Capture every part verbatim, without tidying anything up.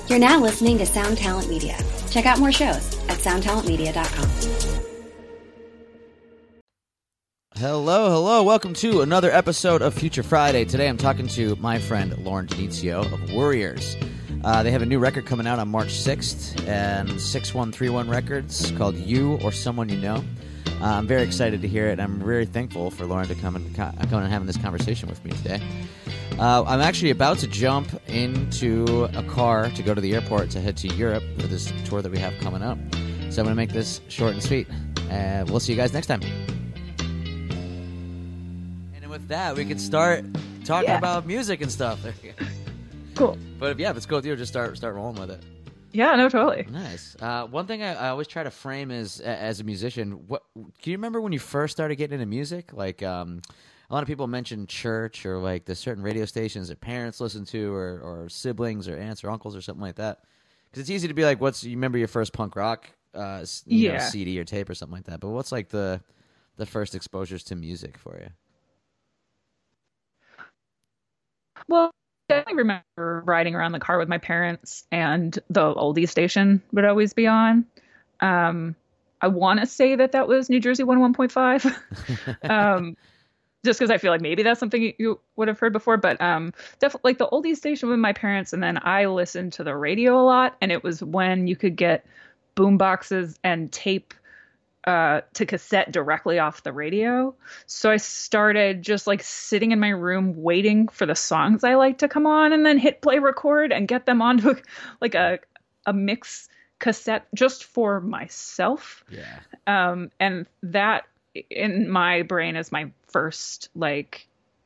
You're now listening to Sound Talent Media. Check out more shows at sound talent media dot com. Hello, hello. Welcome to another episode of Future Friday. Today I'm talking to my friend Lauren Denizio of Warriors. Uh, they have a new record coming out on March sixth and six one three one Records called You or Someone You Know. Uh, I'm very excited to hear it. I'm very thankful for Lauren to come and, come and having this conversation with me today. Uh, I'm actually about to jump into a car to go to the airport to head to Europe for this tour that we have coming up. So I'm going to make this short and sweet. And uh, we'll see you guys next time. And with that, we can start talking yeah. about music and stuff. Cool. But if, yeah, if it's cool with you, just start start rolling with it. Yeah, no, totally. Nice. Uh, one thing I, I always try to frame is, as a musician, what can you remember when you first started getting into music? Like, um, a lot of people mention church or like the certain radio stations that parents listen to, or, or siblings or aunts or uncles or something like that. Because it's easy to be like, "What's you remember your first punk rock uh, you yeah. know, C D or tape or something like that?" But what's like the the first exposures to music for you? Well, I definitely remember riding around the car with my parents, and the oldie station would always be on. Um, I want to say that that was New Jersey one oh one point five. um, just because I feel like maybe that's something you would have heard before, but um, definitely like the oldie station with my parents, and then I listened to the radio a lot, and it was when you could get boom boxes and tape uh, to cassette directly off the radio. So I started just like sitting in my room waiting for the songs I like to come on, and then hit play record and get them onto like a a mix cassette just for myself. Yeah. Um, and that in my brain is my first like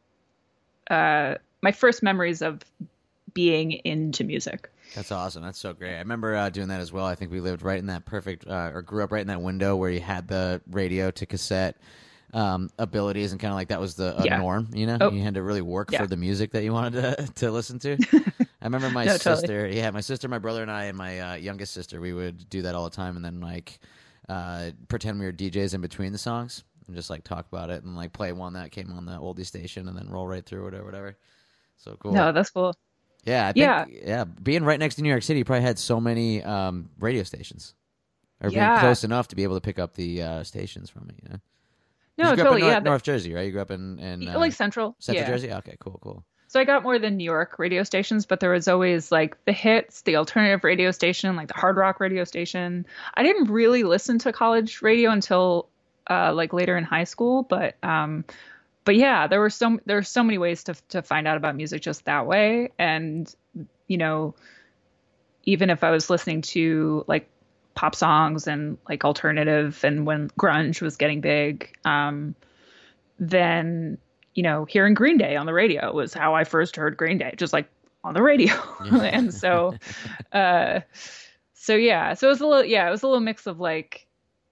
uh my first memories of being into music. That's awesome. That's so great. I remember uh, doing that as well. I think we lived right in that perfect, uh, or grew up right in that window where you had the radio to cassette um, abilities, and kind of like that was the uh, yeah. norm. You know, oh. you had to really work yeah. for the music that you wanted to to listen to. I remember my no, sister. totally. Yeah, my sister, my brother, and I, and my uh, youngest sister. We would do that all the time, and then like uh, pretend we were D Js in between the songs, and just like talk about it, and like play one that came on the oldie station, and then roll right through whatever, whatever. So cool. No, that's cool. Yeah, I think, yeah, yeah. Being right next to New York City, you probably had so many um, radio stations, or yeah. being close enough to be able to pick up the uh, stations from it. You know? No, you grew totally. Up in North, yeah, North Jersey, right? You grew up in, in uh, like Central, Central yeah. Jersey. Okay, cool, cool. So I got more than New York radio stations, but there was always like the hits, the alternative radio station, like the hard rock radio station. I didn't really listen to college radio until uh, like later in high school, but um, but yeah, there were so there were so many ways to to find out about music just that way. And you know, even if I was listening to like pop songs and like alternative, and when grunge was getting big, um, then, you know, hearing Green Day on the radio was how I first heard Green Day, just like on the radio. Yeah. And so, uh, so yeah, so it was a little, yeah, it was a little mix of like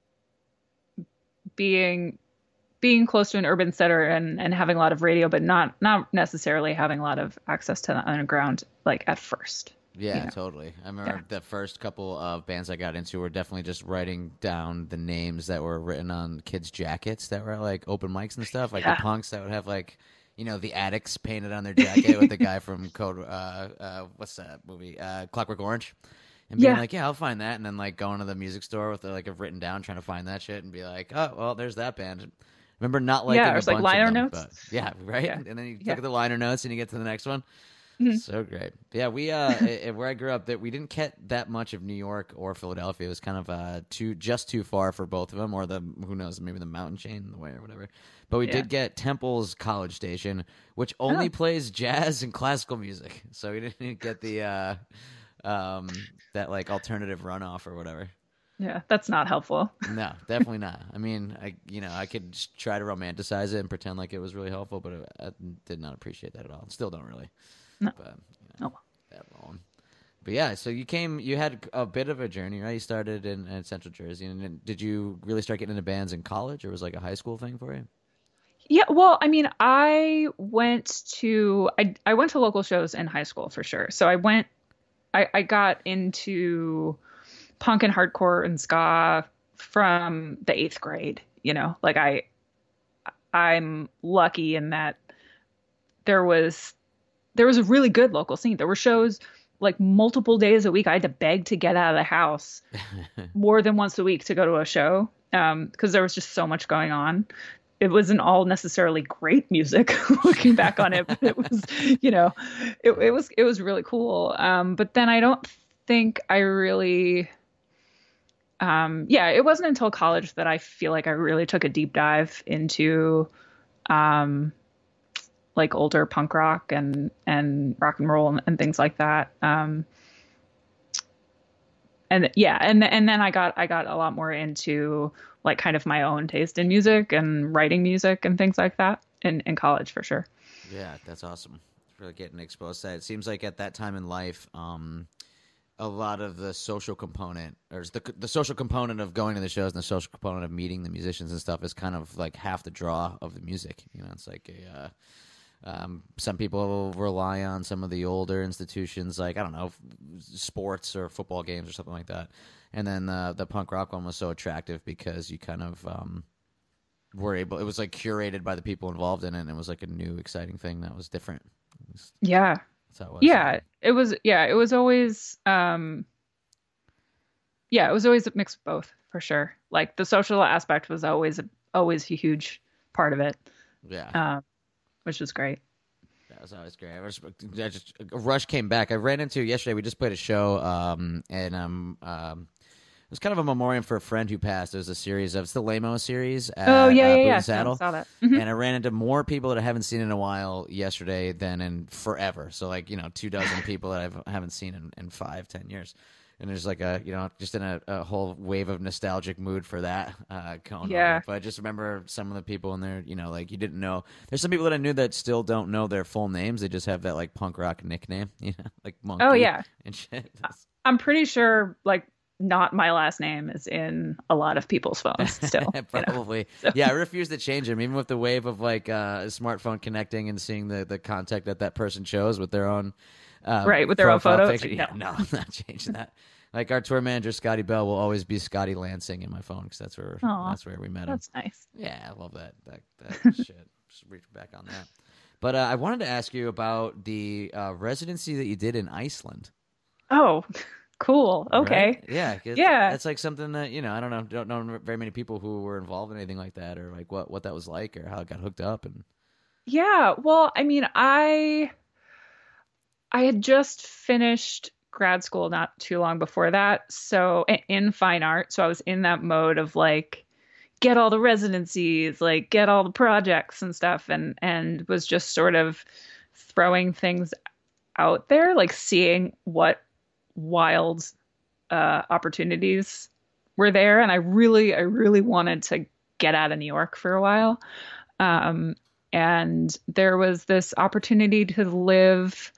being, being close to an urban center and, and having a lot of radio, but not, not necessarily having a lot of access to the underground, like at first. Yeah, you know? Totally. I remember Yeah. the first couple of bands I got into were definitely just writing down the names that were written on kids' jackets that were at, like, open mics and stuff. Like Yeah. the punks that would have, like, you know, the Addicts painted on their jacket with the guy from Code, uh, uh, what's that movie? Uh, Clockwork Orange. And being Yeah. like, yeah, I'll find that. And then, like, going to the music store with, like, a written down, trying to find that shit and be like, oh, well, there's that band. Remember not liking Yeah, a it's like bunch liner of them, notes. but yeah, right? Yeah. And then you Yeah. look at the liner notes and you get to the next one. Mm-hmm. So great. Yeah, we uh i- where I grew up, that we didn't get that much of New York or Philadelphia. It was kind of uh too just too far for both of them, or the who knows, maybe the mountain chain in the way or whatever. But we Yeah. did get Temple's College Station, which only Oh. plays jazz and classical music. So we didn't get the uh um that like alternative runoff or whatever. Yeah, that's not helpful. No, definitely not. I mean, I you know I could just try to romanticize it and pretend like it was really helpful, but I did not appreciate that at all. Still don't really. No. But, you know, Oh. that wrong. But yeah, so you came, you had a bit of a journey, right? You started in, in Central Jersey, and then did you really start getting into bands in college, or was it like a high school thing for you? Yeah, well, I mean, I went to I I went to local shows in high school for sure. So I went, I I got into punk and hardcore and ska from the eighth grade. You know, like I I'm lucky in that there was there was a really good local scene. There were shows like multiple days a week. I had to beg to get out of the house more than once a week to go to a show, um, because there was just so much going on. It wasn't all necessarily great music looking back on it, but it was, you know, it, it was, it was really cool. Um, but then I don't think I really, um, yeah, it wasn't until college that I feel like I really took a deep dive into, um, like older punk rock and, and rock and roll and, and things like that. Um, and yeah, and, and then I got, I got a lot more into like kind of my own taste in music and writing music and things like that in, in college for sure. Yeah, that's awesome. It's really getting exposed to that. It seems like at that time in life, um, a lot of the social component, or the the social component of going to the shows and the social component of meeting the musicians and stuff is kind of like half the draw of the music. You know, it's like a, uh, um, some people rely on some of the older institutions, like, I don't know, sports or football games or something like that. And then uh, the punk rock one was so attractive because you kind of um, were able, it was like curated by the people involved in it, and it was like a new, exciting thing that was different. It was, yeah. That's how it was. Yeah, it was, yeah, it was always, um, yeah, it was always a mix of both for sure. Like the social aspect was always, always a huge part of it. Yeah. Um, which was great. That was always great. I, was, I just Rush came back. I ran into yesterday. We just played a show, um, and um, um, it was kind of a memoriam for a friend who passed. It was a series of it's the Lamo series. At, oh yeah, uh, yeah, Boot yeah. and Saddle. I saw that. Mm-hmm. And I ran into more people that I haven't seen in a while yesterday than in forever. So like you know, two dozen people that I've, I haven't seen in, in five, ten years. And there's like a, you know, just in a, a whole wave of nostalgic mood for that uh, going yeah. on. But I just remember some of the people in there, you know, like you didn't know. There's some people that I knew that still don't know their full names. They just have that like punk rock nickname, you know, like Monkey. Oh, yeah. And shit. I'm pretty sure like not my last name is in a lot of people's phones still. Probably. You know? So. Yeah, I refuse to change them, even with the wave of like uh, a smartphone connecting and seeing the, the contact that that person chose with their own. Uh, right, with their own photo. Like, yeah, no. no, I'm not changing that. Like our tour manager, Scotty Bell, will always be Scotty Lansing in my phone because that's where Aww, that's where we met him. That's nice. Yeah, I love that that, that shit. Just reach back on that. But uh, I wanted to ask you about the uh, residency that you did in Iceland. Oh, cool. Okay. Right? Yeah, yeah. It's like something that you know. I don't know. Don't know very many people who were involved in anything like that, or like what what that was like, or how it got hooked up. And yeah, well, I mean, I I had just finished grad school not too long before that, so in fine art, so I was in that mode of like get all the residencies, like get all the projects and stuff, and and was just sort of throwing things out there, like seeing what wild uh opportunities were there. And I really I really wanted to get out of New York for a while, um and there was this opportunity to live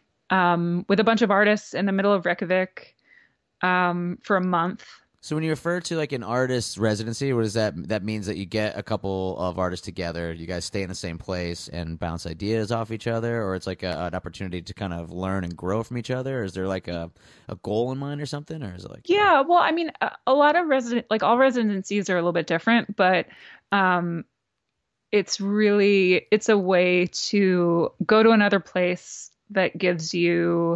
Um, with a bunch of artists in the middle of Reykjavik um, for a month. So when you refer to like an artist residency, what does that that means? That you get a couple of artists together, you guys stay in the same place and bounce ideas off each other, or it's like a, an opportunity to kind of learn and grow from each other? Or is there like a, a goal in mind or something, or is it like yeah? Well, I mean, a, a lot of resident like all residencies are a little bit different, but um, it's really it's a way to go to another place that gives you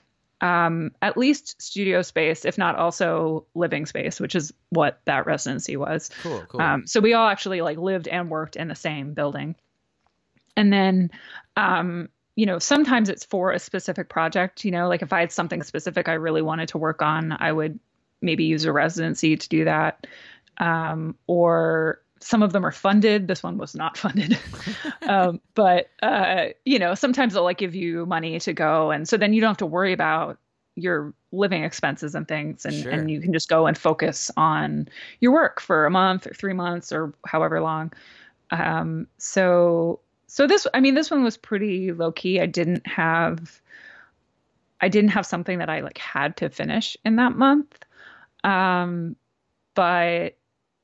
um, at least studio space, if not also living space, which is what that residency was. Cool, cool. Um, so we all actually like lived and worked in the same building. And then, um, you know, sometimes it's for a specific project, you know, like if I had something specific I really wanted to work on, I would maybe use a residency to do that. Um, or some of them are funded. This one was not funded. um, but, uh, you know, sometimes they'll like give you money to go. And so then you don't have to worry about your living expenses and things. And, Sure. and you can just go and focus on your work for a month or three months or however long. Um, so, so this, I mean, this one was pretty low key. I didn't have, I didn't have something that I like had to finish in that month. Um, but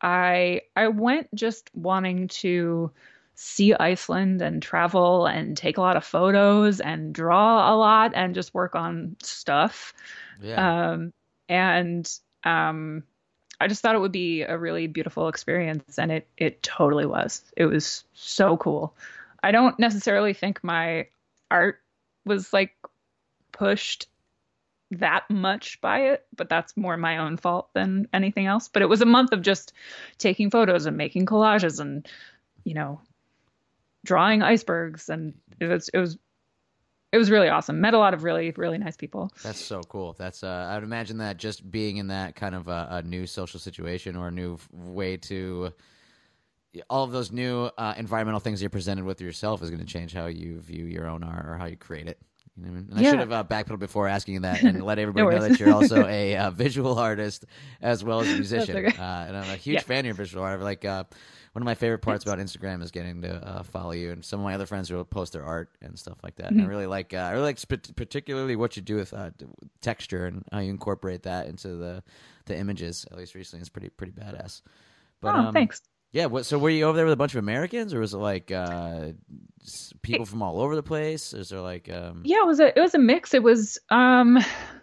I I went just wanting to see Iceland and travel and take a lot of photos and draw a lot and just work on stuff. Yeah. Um, and um, I just thought it would be a really beautiful experience, and it it totally was. It was so cool. I don't necessarily think my art was like pushed that much by it, but that's more my own fault than anything else. But it was a month of just taking photos and making collages and, you know, drawing icebergs, and it was it was it was really awesome. Met a lot of really really nice people. That's so cool. That's uh, I would imagine that just being in that kind of a, a new social situation or a new way to all of those new uh, environmental things you're presented with yourself is going to change how you view your own art or how you create it. You know what I mean? And Yeah. I should have uh, backpedaled before asking you that and let everybody No know worries. that you're also a uh, visual artist as well as a musician. okay. Uh, and I'm a huge Yeah. fan of your visual art. Like uh, one of my favorite parts about Instagram is getting to uh, follow you, and some of my other friends will post their art and stuff like that. And I really like, uh, I really like sp- particularly what you do with uh, d- texture and how you incorporate that into the the images. At least recently, it's pretty pretty badass. But, oh, um, thanks. Yeah, what, so were you over there with a bunch of Americans, or was it like uh, s- people from all over the place? Is there like, um... Yeah, it was a it was a mix. It was um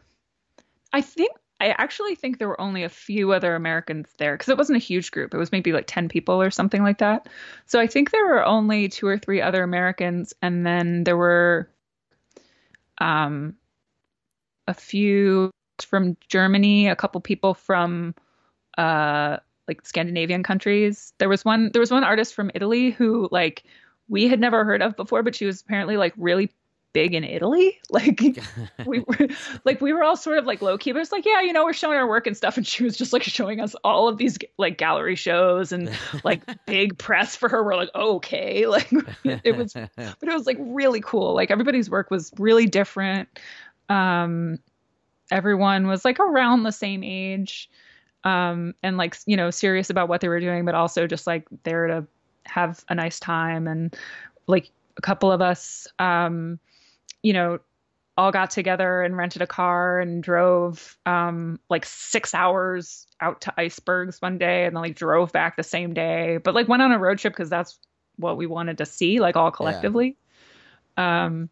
I think I actually think there were only a few other Americans there because it wasn't a huge group. It was maybe like ten people or something like that. So I think there were only two or three other Americans, and then there were um a few from Germany, a couple people from uh like Scandinavian countries. There was one there was one artist from Italy who like we had never heard of before, but she was apparently like really big in Italy. Like we were like we were all sort of like low key, but it's like, yeah, you know, we're showing our work and stuff. And she was just like showing us all of these like gallery shows and like big press for her. We're like, okay, like it was, but it was like really cool. Like everybody's work was really different. Um, everyone was like around the same age. Um, and like, you know, serious about what they were doing, but also just like there to have a nice time. And like a couple of us, um, you know, all got together and rented a car and drove, um, like six hours out to icebergs one day and then like drove back the same day, but like went on a road trip because that's what we wanted to see, like all collectively. Yeah. Um,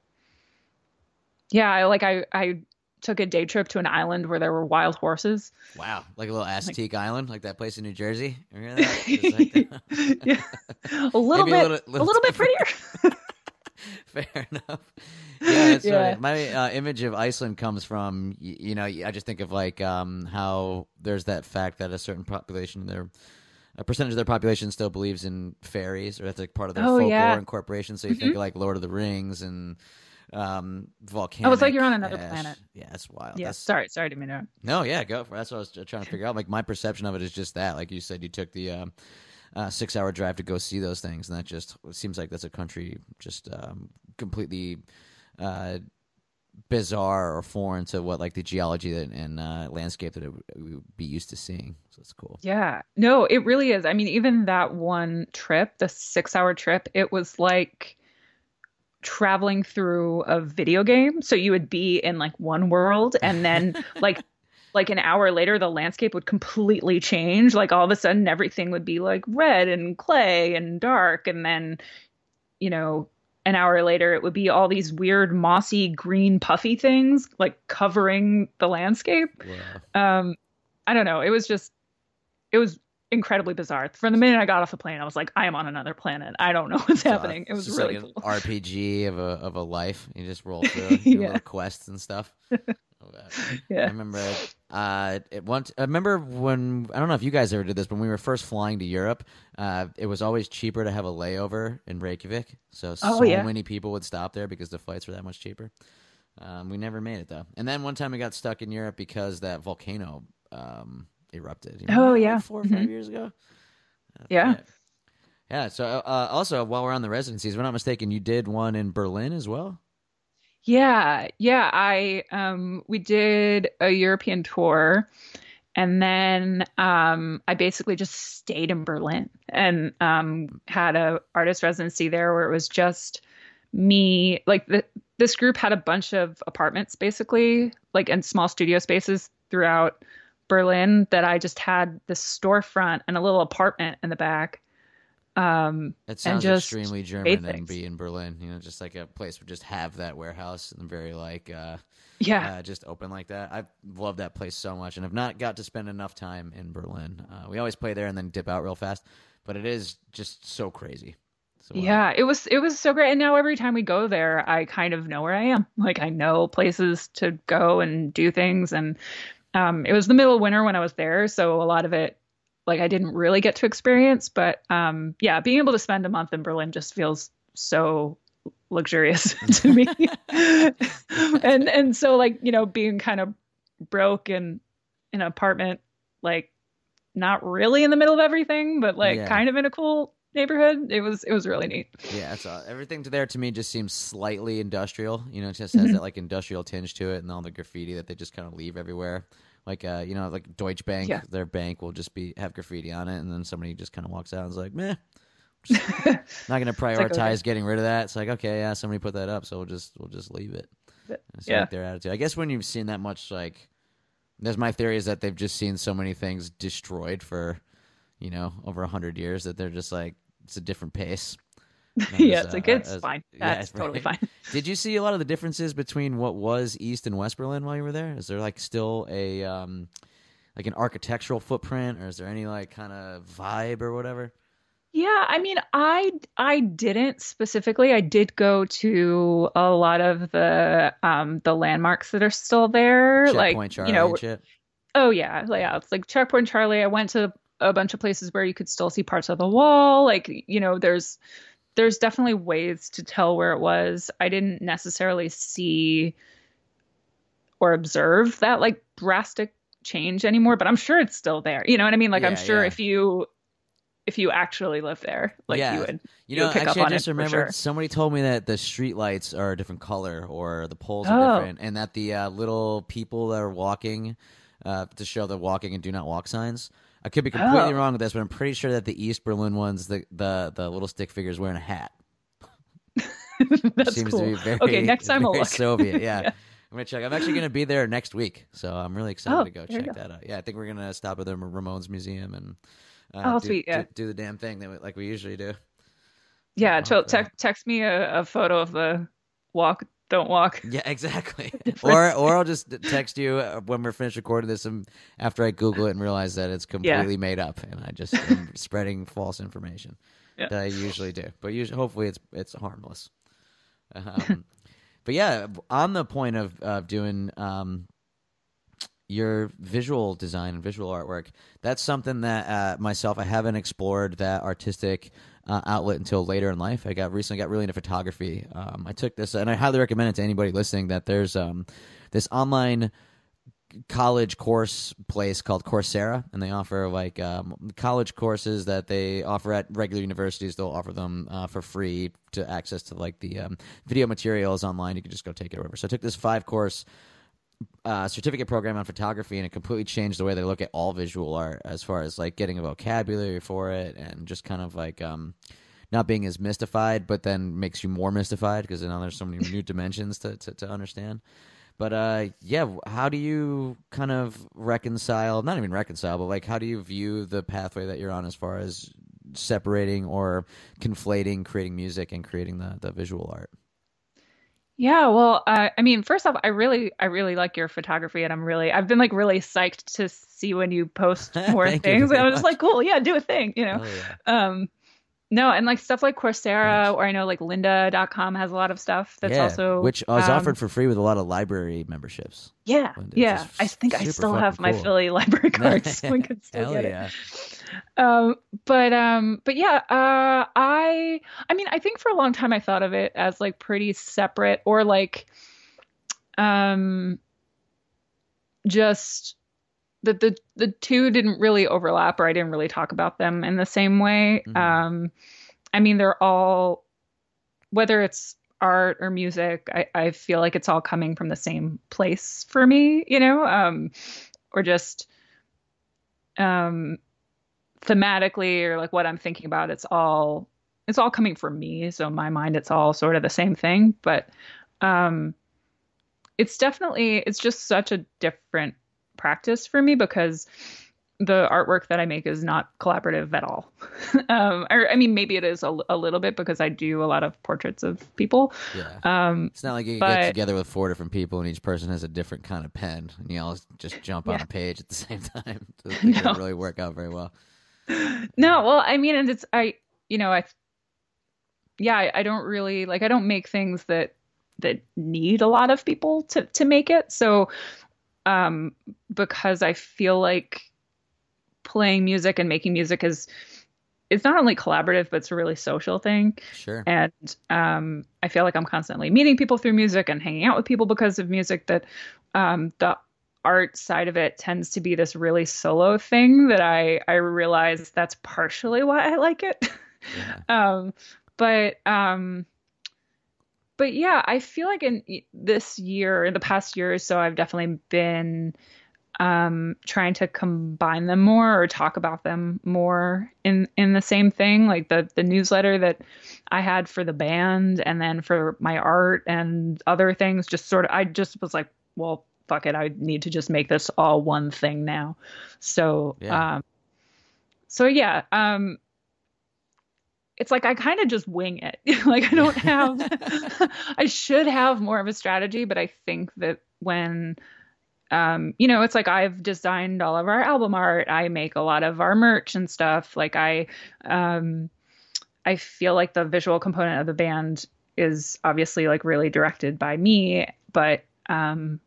yeah, I like, I, I, took a day trip to an island where there were wild horses. Wow, like a little Aztec like, island, like that place in New Jersey. Remember that? Like, yeah, a little bit, a little, little, a little bit prettier. Fair enough. Yeah, that's yeah. right. My uh, image of Iceland comes from, you, you know, I just think of like um, how there's that fact that a certain population there. A percentage of their population still believes in fairies, or that's like part of their oh, folklore yeah. incorporation. So you mm-hmm. think of like Lord of the Rings and um volcanic. Oh, it's like you're on another ash. planet. Yeah, that's wild. Yeah, that's... sorry, sorry to interrupt. No, yeah, go for it. That's what I was trying to figure out. Like my perception of it is just that. Like you said, you took the um, uh, six-hour drive to go see those things, and that just it seems like that's a country just um, completely uh, bizarre or foreign to what like the geology and, and uh, landscape that it would, we would be used to seeing. So it's cool. Yeah, no, it really is. I mean, even that one trip, the six-hour trip, it was like traveling through a video game. So you would be in like one world and then like like an hour later the landscape would completely change. Like all of a sudden everything would be like red and clay and dark, and then you know an hour later it would be all these weird mossy green puffy things like covering the landscape. Wow. Um I don't know, it was just it was incredibly bizarre. From the minute I got off the plane, I was like, I am on another planet. I don't know what's so happening. It was just really like cool. An R P G of a of a life. You just roll through do yeah. little quests and stuff. yeah. I remember uh, it once. I remember when I don't know if you guys ever did this, but when we were first flying to Europe, uh, it was always cheaper to have a layover in Reykjavik. So oh, so yeah. many people would stop there because the flights were that much cheaper. Um, we never made it though. And then one time we got stuck in Europe because that volcano um, erupted. You oh that, yeah, like four or mm-hmm. five years ago. Uh, yeah. yeah. Yeah. So uh, also, while we're on the residencies, if we're not mistaken, you did one in Berlin as well. Yeah, yeah. I um, we did a European tour, and then um, I basically just stayed in Berlin and um, had a artist residency there where it was just me. Like the, this group had a bunch of apartments, basically, like in small studio spaces throughout Berlin. That I just had this storefront and a little apartment in the back. Um, it sounds and just extremely German and be in Berlin, you know, just like a place would just have that warehouse and very like, uh, yeah, uh, just open like that. I love that place so much and have not got to spend enough time in Berlin. Uh, we always play there and then dip out real fast, but it is just so crazy. So, yeah, it was it was so great. And now every time we go there, I kind of know where I am. Like I know places to go and do things. And um, it was the middle of winter when I was there, so a lot of it, like I didn't really get to experience. But um, yeah, being able to spend a month in Berlin just feels so luxurious to me. and and so like you know being kind of broke in, in an apartment, like not really in the middle of everything, but like Yeah. kind of in a cool neighborhood. It was it was really neat. Yeah, it's, uh, everything to there to me just seems slightly industrial. You know, it just has Mhm. that like industrial tinge to it, and all the graffiti that they just kind of leave everywhere. Like, uh, you know, like Deutsche Bank, Yeah. their bank will just be have graffiti on it, and then somebody just kind of walks out and is like, meh. Just not going to prioritize like, okay. getting rid of that. It's like, okay, yeah, somebody put that up, so we'll just we'll just leave it. But, It's yeah. like their attitude. I guess when you've seen that much, like, there's my theory is that they've just seen so many things destroyed for, you know, over a hundred years that they're just like it's a different pace. yeah, As, it's uh, like it's as- fine. yeah, That's right. totally fine. Did you see a lot of the differences between what was East and West Berlin while you were there? Is there like still a um, like an architectural footprint, or is there any like kind of vibe or whatever? Yeah, I mean, I I didn't specifically. I did go to a lot of the um the landmarks that are still there, Checkpoint like Charlie you know, and shit. oh yeah, like, yeah, it's like Checkpoint Charlie. I went to a bunch of places where you could still see parts of the wall. Like, you know, there's there's definitely ways to tell where it was. I didn't necessarily see or observe that like drastic change anymore, but I'm sure it's still there. You know what I mean? Like I'm Yeah, sure yeah. if you if you actually live there, like Yeah. you would You you know, would pick actually, up I on just it for remembered sure. somebody told me that the street lights are a different color or the poles are Oh. different, and that the uh, little people that are walking uh, to show the walking and do not walk signs. I could be completely Oh. wrong with this, but I'm pretty sure that the East Berlin ones, the the, the little stick figures wearing a hat. That's Seems cool. to be very Okay, next time I'll very look. Soviet. Yeah. Yeah. I'm gonna check. I'm actually gonna be there next week, so I'm really excited Oh, to go there you check go. that out. Yeah, I think we're gonna stop at the Ramones Museum and uh, Oh, do, sweet, yeah. do, do the damn thing that we, like we usually do. Yeah, Off so that. te- text me a, a photo of the walk, don't walk. Yeah, exactly. difference. Or or I'll just text you uh, when we're finished recording this, and after I Google it and realize that it's completely made up, and I just am spreading false information Yeah. that I usually do. But usually, hopefully, it's it's harmless. Um, but yeah, on the point of of doing um, your visual design and visual artwork, that's something that uh, myself I haven't explored that artistic uh, outlet until later in life. I got recently got really into photography. Um, I took this, and I highly recommend it to anybody listening. That there's um, this online college course place called Coursera, and they offer like um, college courses that they offer at regular universities. They'll offer them uh, for free to access to like the um, video materials online. You can just go take it over. So I took this five course uh, certificate program on photography, and it completely changed the way they look at all visual art, as far as like getting a vocabulary for it, and just kind of like um, not being as mystified, but then makes you more mystified because now there's so many new dimensions to, to, to understand. But uh, yeah, how do you kind of reconcile, not even reconcile, but like how do you view the pathway that you're on as far as separating or conflating creating music and creating the, the visual art? Yeah, well, uh, I mean, first off, I really, I really like your photography, and I'm really, I've been like really psyched to see when you post more Thank you things. very And I was just much. like, cool, yeah, do a thing, you know. Oh, yeah. Um, no, and like stuff like Coursera, Thanks. or I know like lynda dot com has a lot of stuff that's yeah, also which was um, offered for free with a lot of library memberships. Yeah, Lynda, which yeah. is I think I super still have fucking my cool. Philly library cards. We could still Hell get yeah. it. Um, but um, but yeah, uh, I I mean, I think for a long time I thought of it as like pretty separate, or like um, just that the the two didn't really overlap, or I didn't really talk about them in the same way. Mhm. Um, I mean, they're all, whether it's art or music, I, I feel like it's all coming from the same place for me, you know, um, or just um, thematically, or like what I'm thinking about. It's all it's all coming from me. So in my mind, it's all sort of the same thing. But um, it's definitely it's just such a different practice for me, because the artwork that I make is not collaborative at all. um, or, I mean, maybe it is a, a little bit, because I do a lot of portraits of people. Yeah. Um, It's not like you but- get together with four different people and each person has a different kind of pen and you all just jump on Yeah. a page at the same time. So it doesn't No. really work out very well. No, well, I mean, and it's I, you know, I, yeah, I, I don't really like I don't make things that that need a lot of people to to make it. So um because I feel like playing music and making music is it's not only collaborative, but it's a really social thing. Sure. And um, I feel like I'm constantly meeting people through music and hanging out with people because of music, that um, the art side of it tends to be this really solo thing that I, I realize that's partially why I like it. Yeah. um, but, um, but yeah, I feel like in this year, in the past year or so, I've definitely been um trying to combine them more or talk about them more in in the same thing, like the the newsletter that I had for the band and then for my art and other things. Just sort of I just was like, well, fuck it, I need to just make this all one thing now. So Yeah. um so yeah, um it's like I kind of just wing it. Like I don't have I should have more of a strategy, but I think that when um, you know, it's like I've designed all of our album art. I make a lot of our merch and stuff. Like I, um, I feel like the visual component of the band is obviously like really directed by me, but um,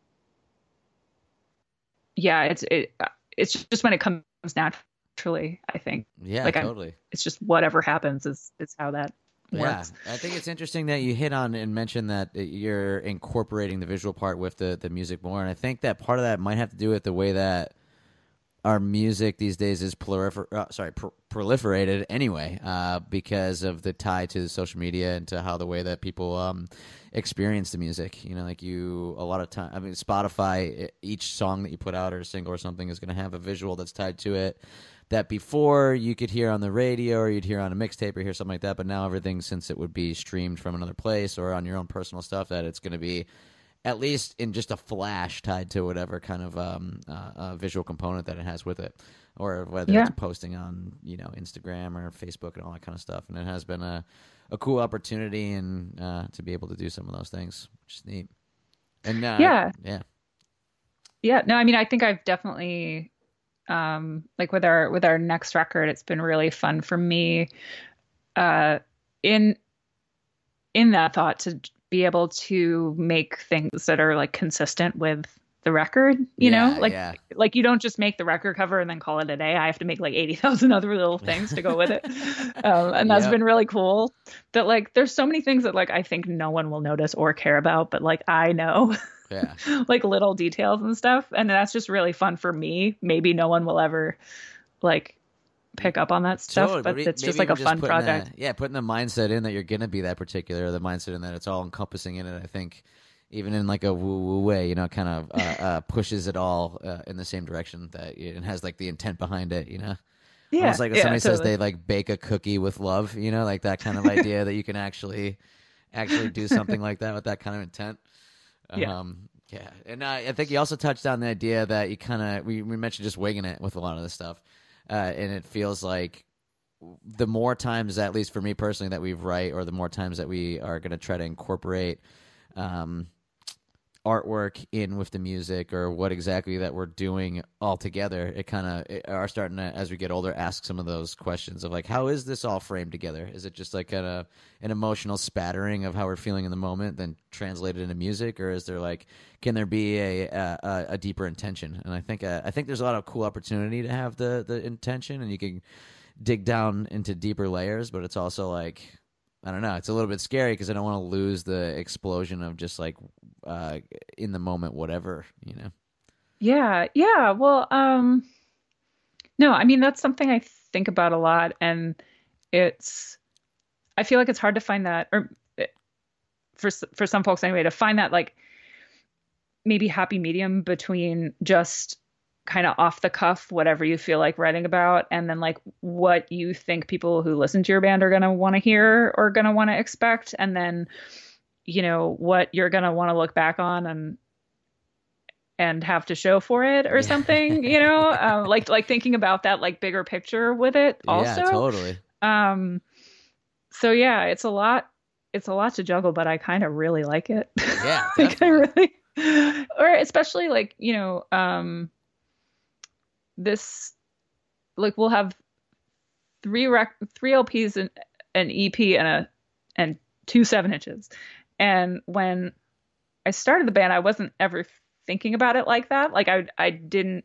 yeah, it's it it's just when it comes naturally, I think. Yeah, Like I'm, totally. it's just whatever happens is is how that Yeah, works. I think it's interesting that you hit on and mentioned that you're incorporating the visual part with the, the music more. And I think that part of that might have to do with the way that our music these days is prolifer- uh, sorry, pr- proliferated anyway, uh, because of the tie to the social media and to how the way that people um, experience the music. You know, like you, a lot of time, I mean, Spotify, each song that you put out or a single or something is going to have a visual that's tied to it that before you could hear on the radio or you'd hear on a mixtape or hear something like that. But now everything, since it would be streamed from another place or on your own personal stuff, that it's going to be at least in just a flash tied to whatever kind of um, uh, uh, visual component that it has with it, or whether Yeah. it's posting on, you know, Instagram or Facebook and all that kind of stuff. And it has been a, a cool opportunity and uh, to be able to do some of those things, which is neat. And uh, Yeah. yeah, Yeah. No, I mean, I think I've definitely um like with our with our next record, it's been really fun for me uh in in that thought to be able to make things that are like consistent with the record, you know, yeah, like yeah, like you don't just make the record cover and then call it a day. I have to make like eighty thousand other little things to go with it. Um, and that's Yep. been really cool that like there's so many things that like I think no one will notice or care about, but like I know yeah. like little details and stuff. And that's just really fun for me. Maybe no one will ever like pick up on that stuff, Totally, but maybe- it's just maybe like a even fun putting project. The, yeah, putting the mindset in that you're gonna be that particular, or the mindset in that it's all encompassing in it. I think, even in like a woo woo way, you know, kind of uh, uh, pushes it all uh, in the same direction that it has like the intent behind it. You know, Yeah. almost like when Yeah, somebody says totally. they like bake a cookie with love. You know, like that kind of idea that you can actually actually do something like that with that kind of intent. Yeah. Um, yeah, and uh, I think you also touched on the idea that you kind of we, we mentioned just winging it with a lot of this stuff, uh, and it feels like the more times, at least for me personally, that we write, or the more times that we are going to try to incorporate um, artwork in with the music, or what exactly that we're doing all together, it kind of are starting to, as we get older, ask some of those questions of like, how is this all framed together? Is it just like kind of an emotional spattering of how we're feeling in the moment, then translated into music, or is there like, can there be a a, a deeper intention? And I think uh, I think there's a lot of cool opportunity to have the the intention, and you can dig down into deeper layers, but it's also like, I don't know, it's a little bit scary because I don't want to lose the explosion of just like uh, in the moment, whatever, you know? Yeah. Yeah. Well, um, no, I mean, that's something I think about a lot. And it's, I feel like it's hard to find that, or eh, for, s- for some folks anyway, to find that like maybe happy medium between just kind of off the cuff, whatever you feel like writing about, and then like what you think people who listen to your band are going to want to hear or going to want to expect. And then, you know, what you're going to want to look back on and, and have to show for it or Yeah. something, you know, um, like, like thinking about that, like bigger picture with it Yeah, also. totally. Um, so yeah, it's a lot, it's a lot to juggle, but I kind of really like it. Yeah, Like I definitely. really, or especially like, you know, um, this, like we'll have three rec three L Ps and an E P and a and two seven inches. And when I started the band, I wasn't ever thinking about it like that. Like I, I didn't,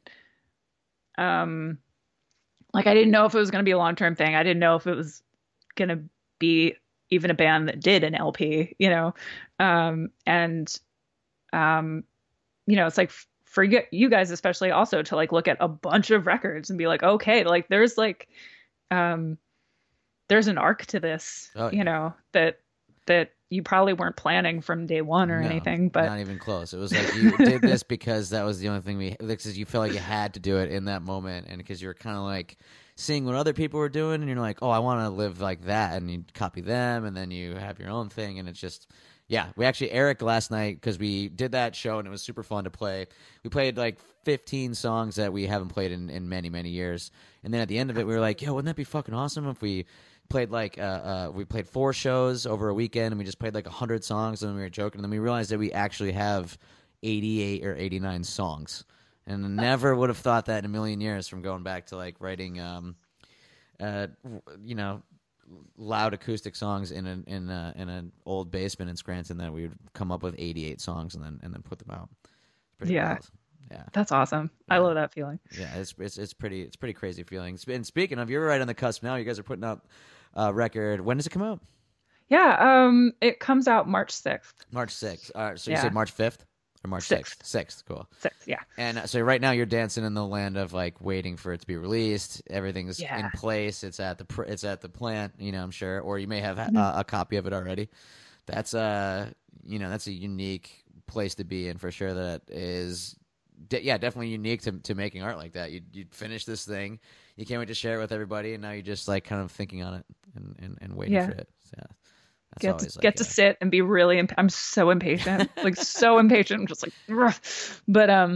um, like I didn't know if it was going to be a long-term thing. I didn't know if it was going to be even a band that did an L P, you know? Um, and, um, you know, it's like for you guys, especially also to like look at a bunch of records and be like, okay, like there's like, um, there's an arc to this, oh, yeah. you know, that, that you probably weren't planning from day one or no, anything, but not even close. It was like you did this because that was the only thing we, because you felt like you had to do it in that moment. And because you were kind of like seeing what other people were doing and you're like, oh, I want to live like that. And you copy them and then you have your own thing. And it's just, yeah, we actually, Eric last night, because we did that show and it was super fun to play. We played like fifteen songs that we haven't played in, in many, many years. And then at the end of it, we were like, yo, wouldn't that be fucking awesome if we played like, uh, uh, we played four shows over a weekend and we just played like one hundred songs and then we were joking. And then we realized that we actually have eighty-eight or eighty-nine songs. And I never would have thought that in a million years from going back to like writing, um, uh, you know, loud acoustic songs in an in a, in an old basement in Scranton that we would come up with eighty-eight songs and then and then put them out. It's pretty yeah, wild. Yeah, that's awesome. Yeah. I love that feeling. Yeah, it's it's it's pretty it's pretty crazy feeling. And speaking of, you're right on the cusp now. You guys are putting out a record. When does it come out? Yeah, um, it comes out March sixth. March sixth. All right, so you yeah. said March fifth. Or March sixth. sixth. sixth, cool. sixth, yeah. And uh, so right now you're dancing in the land of like waiting for it to be released. Everything's yeah. in place. It's at the pr- it's at the plant, you know, I'm sure, or you may have ha- mm-hmm. uh, a copy of it already. That's uh, you know, that's a unique place to be in for sure. That is, de- yeah, definitely unique to to making art like that. You you finish this thing, you can't wait to share it with everybody, and now you're just like kind of thinking on it and and, and waiting yeah. for it. So, yeah. That's get to, like get a... to sit and be really imp- I'm so impatient like so impatient. I'm just like Rugh. But um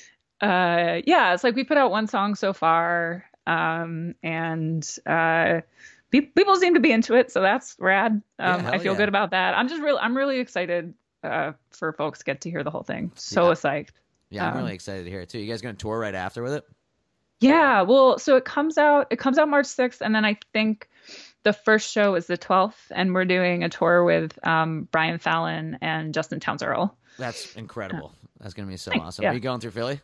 uh yeah, it's like we put out one song so far, um and uh pe- people seem to be into it, so that's rad. um yeah, I feel yeah. good about that. I'm just really I'm really excited uh for folks to get to hear the whole thing. So yeah. psyched. Yeah, I'm um, really excited to hear it too. You guys gonna tour right after with it? Yeah, well, so it comes out it comes out March sixth, and then I think the first show is the twelfth, and we're doing a tour with um, Brian Fallon and Justin Townes Earl. That's incredible. That's going to be so Thanks, awesome. yeah. Are you going through Philly?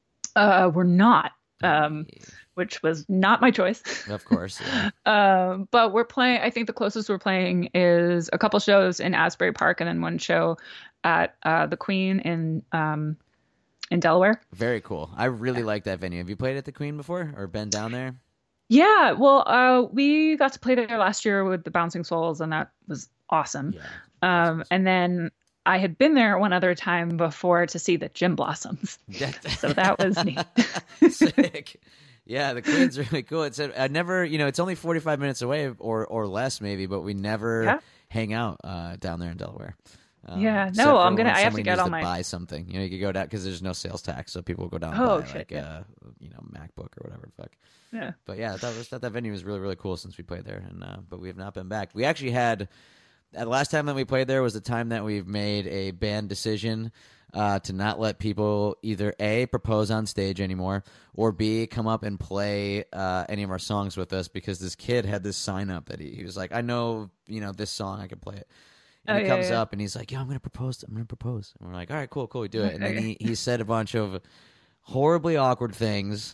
Uh, we're not, um, which was not my choice. Of course. Yeah. um, but we're playing, I think the closest we're playing is a couple shows in Asbury Park and then one show at uh, the Queen in um, in Delaware. Very cool. I really like that venue. Have you played at the Queen before or been down there? Yeah, well, uh, we got to play there last year with the Bouncing Souls, and that was awesome. Yeah, um, awesome. And then I had been there one other time before to see the Gin Blossoms, so that was neat. Sick. Yeah, the Queen's really cool. It's a, I never, you know, it's only forty-five minutes away or or less maybe, but we never yeah. hang out uh, down there in Delaware. Um, yeah, no, I'm gonna. I have to get all to my buy something. You know, you could go down because there's no sales tax, so people will go down and oh, buy shit, like yeah. uh, you know, MacBook or whatever the fuck. Yeah. But yeah, that was that, that venue was really really cool since we played there, and uh, but we have not been back. We actually had uh, the last time that we played there was the time that we've made a band decision uh, to not let people either A, propose on stage anymore, or B, come up and play uh, any of our songs with us because this kid had this sign up that he, he was like, I know, you know, this song, I can play it. And oh, he yeah, comes yeah. up and he's like, yo, I'm going to propose. I'm going to propose. And we're like, all right, cool, cool, we do it. And then he, he said a bunch of horribly awkward things.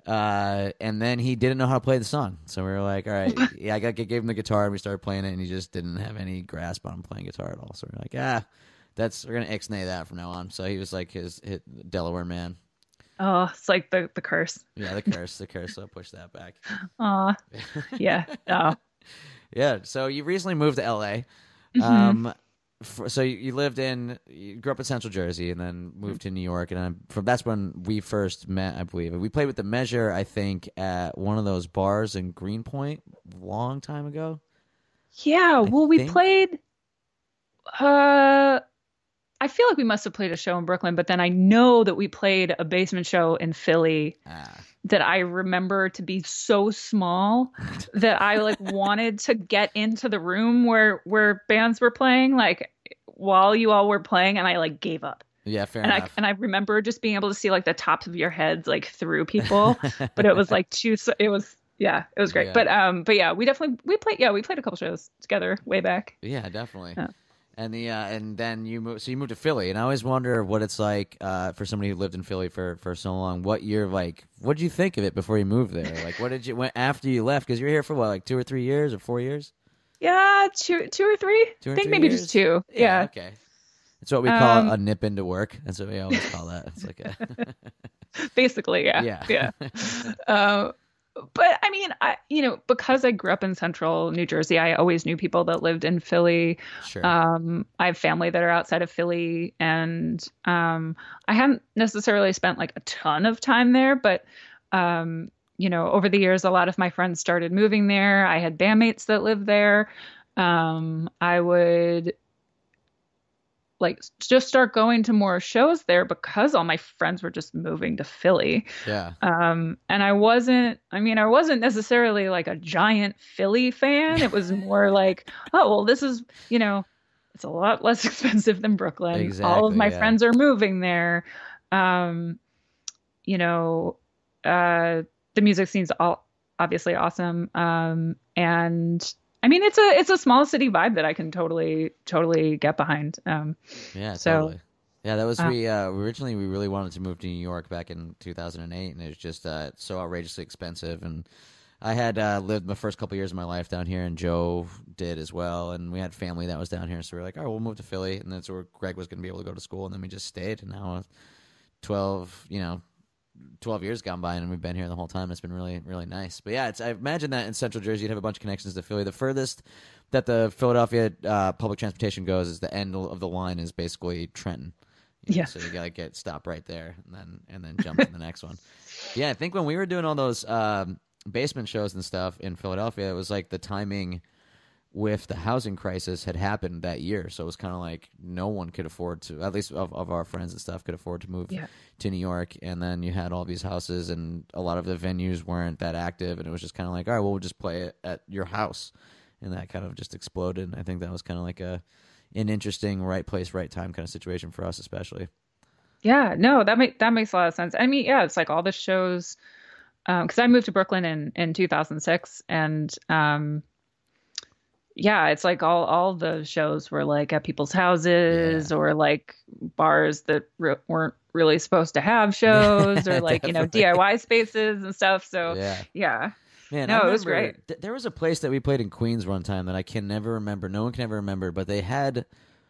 Uh, and then he didn't know how to play the song. So we were like, all right, yeah, I got gave him the guitar and we started playing it and he just didn't have any grasp on playing guitar at all. So we're like, ah, that's, we're going to ixnay that from now on. So he was like his, his Delaware man. Oh, it's like the, the curse. Yeah, the curse, the curse. So push that back. Aw, yeah. Oh. Yeah. So you recently moved to L A. Mm-hmm. Um, for, so you, you lived in, you grew up in Central Jersey and then moved to New York. And I'm, from that's when we first met, I believe. We played with The Measure, I think, at one of those bars in Greenpoint a long time ago. Yeah. Well, I we think. played, uh, I feel like we must have played a show in Brooklyn, but then I know that we played a basement show in Philly Ah. that I remember to be so small that I like wanted to get into the room where where bands were playing, like while you all were playing, and I like gave up. Yeah, fair and enough. I and I remember just being able to see like the tops of your heads like through people, but it was like too. It was Yeah, it was great. Yeah. But um, but yeah, we definitely we played. Yeah, we played a couple shows together way back. Yeah, definitely. Yeah. And the uh, and then you moved. So you moved to Philly, and I always wonder what it's like uh, for somebody who lived in Philly for, for so long. What you're like? What did you think of it before you moved there? Like, what did you when after you left? Because you're here for what, like two or three years or four years? Yeah, two two or three. Two or I think three maybe years? just two. Yeah. Yeah. Okay. That's what we call Um, a nip into work. That's what we always call that. It's like a Basically, yeah. yeah. Yeah. Uh, but I mean, I you know, because I grew up in central New Jersey, I always knew people that lived in Philly. Sure. Um, I have family that are outside of Philly, and um, I hadn't necessarily spent like a ton of time there, but um, you know, over the years, a lot of my friends started moving there. I had bandmates that lived there. Um, I would like just start going to more shows there because all my friends were just moving to Philly. Yeah. Um, and I wasn't, I mean, I wasn't necessarily like a giant Philly fan. It was more like, oh, well, this is, you know, it's a lot less expensive than Brooklyn. All of Exactly, my yeah. friends are moving there. Um, you know, uh, the music scene's all obviously awesome. Um, and I mean, it's a it's a small city vibe that I can totally totally get behind. Um, Yeah, so totally. Yeah, that was uh, we uh, originally we really wanted to move to New York back in two thousand eight, and it was just uh, so outrageously expensive. And I had uh, lived my first couple years of my life down here, and Joe did as well. And we had family that was down here, so we were like, "Oh, we'll move to Philly," and that's where Greg was going to be able to go to school. And then we just stayed, and now uh, twelve, you know, twelve years gone by, and we've been here the whole time. It's been really, really nice. But yeah, it's I imagine that in Central Jersey, you'd have a bunch of connections to Philly. The furthest that the Philadelphia uh, public transportation goes is the end of the line is basically Trenton. You know, Yeah. So you gotta get stop right there, and then and then jump to the next one. Yeah, I think when we were doing all those um, basement shows and stuff in Philadelphia, it was like the timing with the housing crisis had happened that year, so it was kind of like no one could afford to, at least of, of our friends and stuff, could afford to move Yeah. to New York. And then you had all these houses, and a lot of the venues weren't that active, and it was just kind of like, all right, well, we'll just play it at your house, and that kind of just exploded. And I think that was kind of like a an interesting right place, right time kind of situation for us, especially. Yeah, no, that make that makes a lot of sense. I mean, yeah, it's like all the shows, um, because I moved to Brooklyn in in two thousand six, and um, yeah, it's like all all the shows were like at people's houses Yeah. or like bars that re weren't really supposed to have shows or like, you know, Definitely. D I Y spaces and stuff. So Yeah. yeah, Man, No, I it was remember great. th- there was a place that we played in Queens one time that I can never remember. No one can ever remember, but they had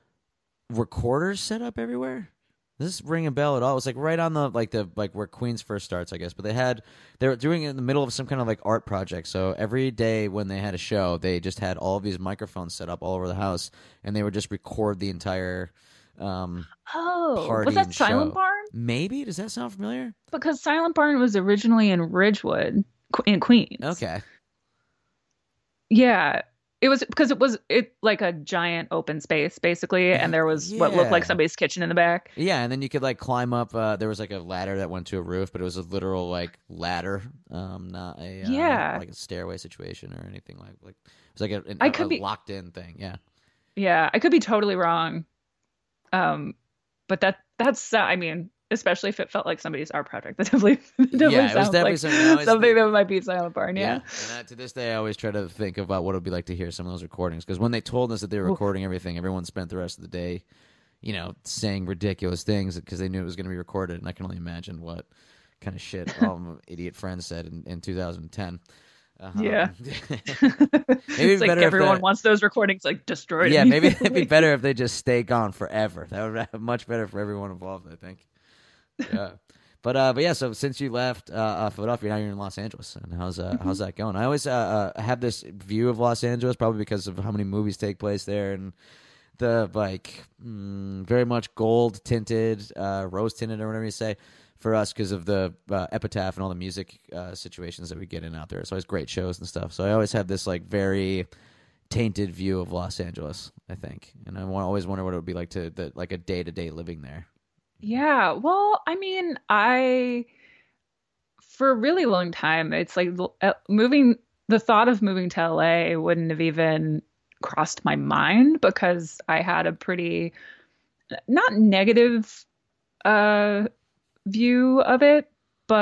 recorders set up everywhere. Does this ring a bell at all? It was like right on the like the like where Queens first starts, I guess. But they had they were doing it in the middle of some kind of like art project. So every day when they had a show, they just had all of these microphones set up all over the house, and they would just record the entire um, Oh, party was that and Silent show. Barn? Maybe does that sound familiar? Because Silent Barn was originally in Ridgewood, Qu- in Queens. Okay. Yeah. It was because it was it like a giant open space basically, and there was what looked like Yeah. somebody's kitchen in the back. Yeah, and then you could like climb up. Uh, there was like a ladder that went to a roof, but it was a literal like ladder, um, not a uh, Yeah. like a stairway situation or anything like like it was like a, an, I a, could a be locked in thing. Yeah, Yeah, I could be totally wrong. Um, but that that's uh, I mean, especially if it felt like somebody's art project, that definitely, definitely Yeah, it was sounds definitely like something I always something think- that might be Silent Barn. yeah. Yeah. And uh, to this day, I always try to think about what it would be like to hear some of those recordings, because when they told us that they were Oof. recording everything, everyone spent the rest of the day, you know, saying ridiculous things because they knew it was going to be recorded, and I can only imagine what kind of shit all my idiot friends said in, in two thousand ten. Um, Yeah. maybe It's like better if everyone the- wants those recordings like destroyed. Yeah, maybe it'd be immediately. better if they just stay gone forever. That would be much better for everyone involved, I think. Yeah, but uh, but yeah. So since you left uh, uh, Philadelphia, now you're in Los Angeles, and how's uh, how's that going? I always uh, uh, have this view of Los Angeles, probably because of how many movies take place there, and the like mm, very much gold tinted, uh, rose tinted, or whatever you say. For us, because of the uh, epitaph and all the music uh, situations that we get in out there, it's always great shows and stuff. So I always have this like very tainted view of Los Angeles, I think, and I wa- always wonder what it would be like to the, like a day to day living there. Yeah, well, I mean, I for a really long time, it's like l- uh, moving. The thought of moving to L A wouldn't have even crossed my mind because I had a pretty not negative uh view of it, but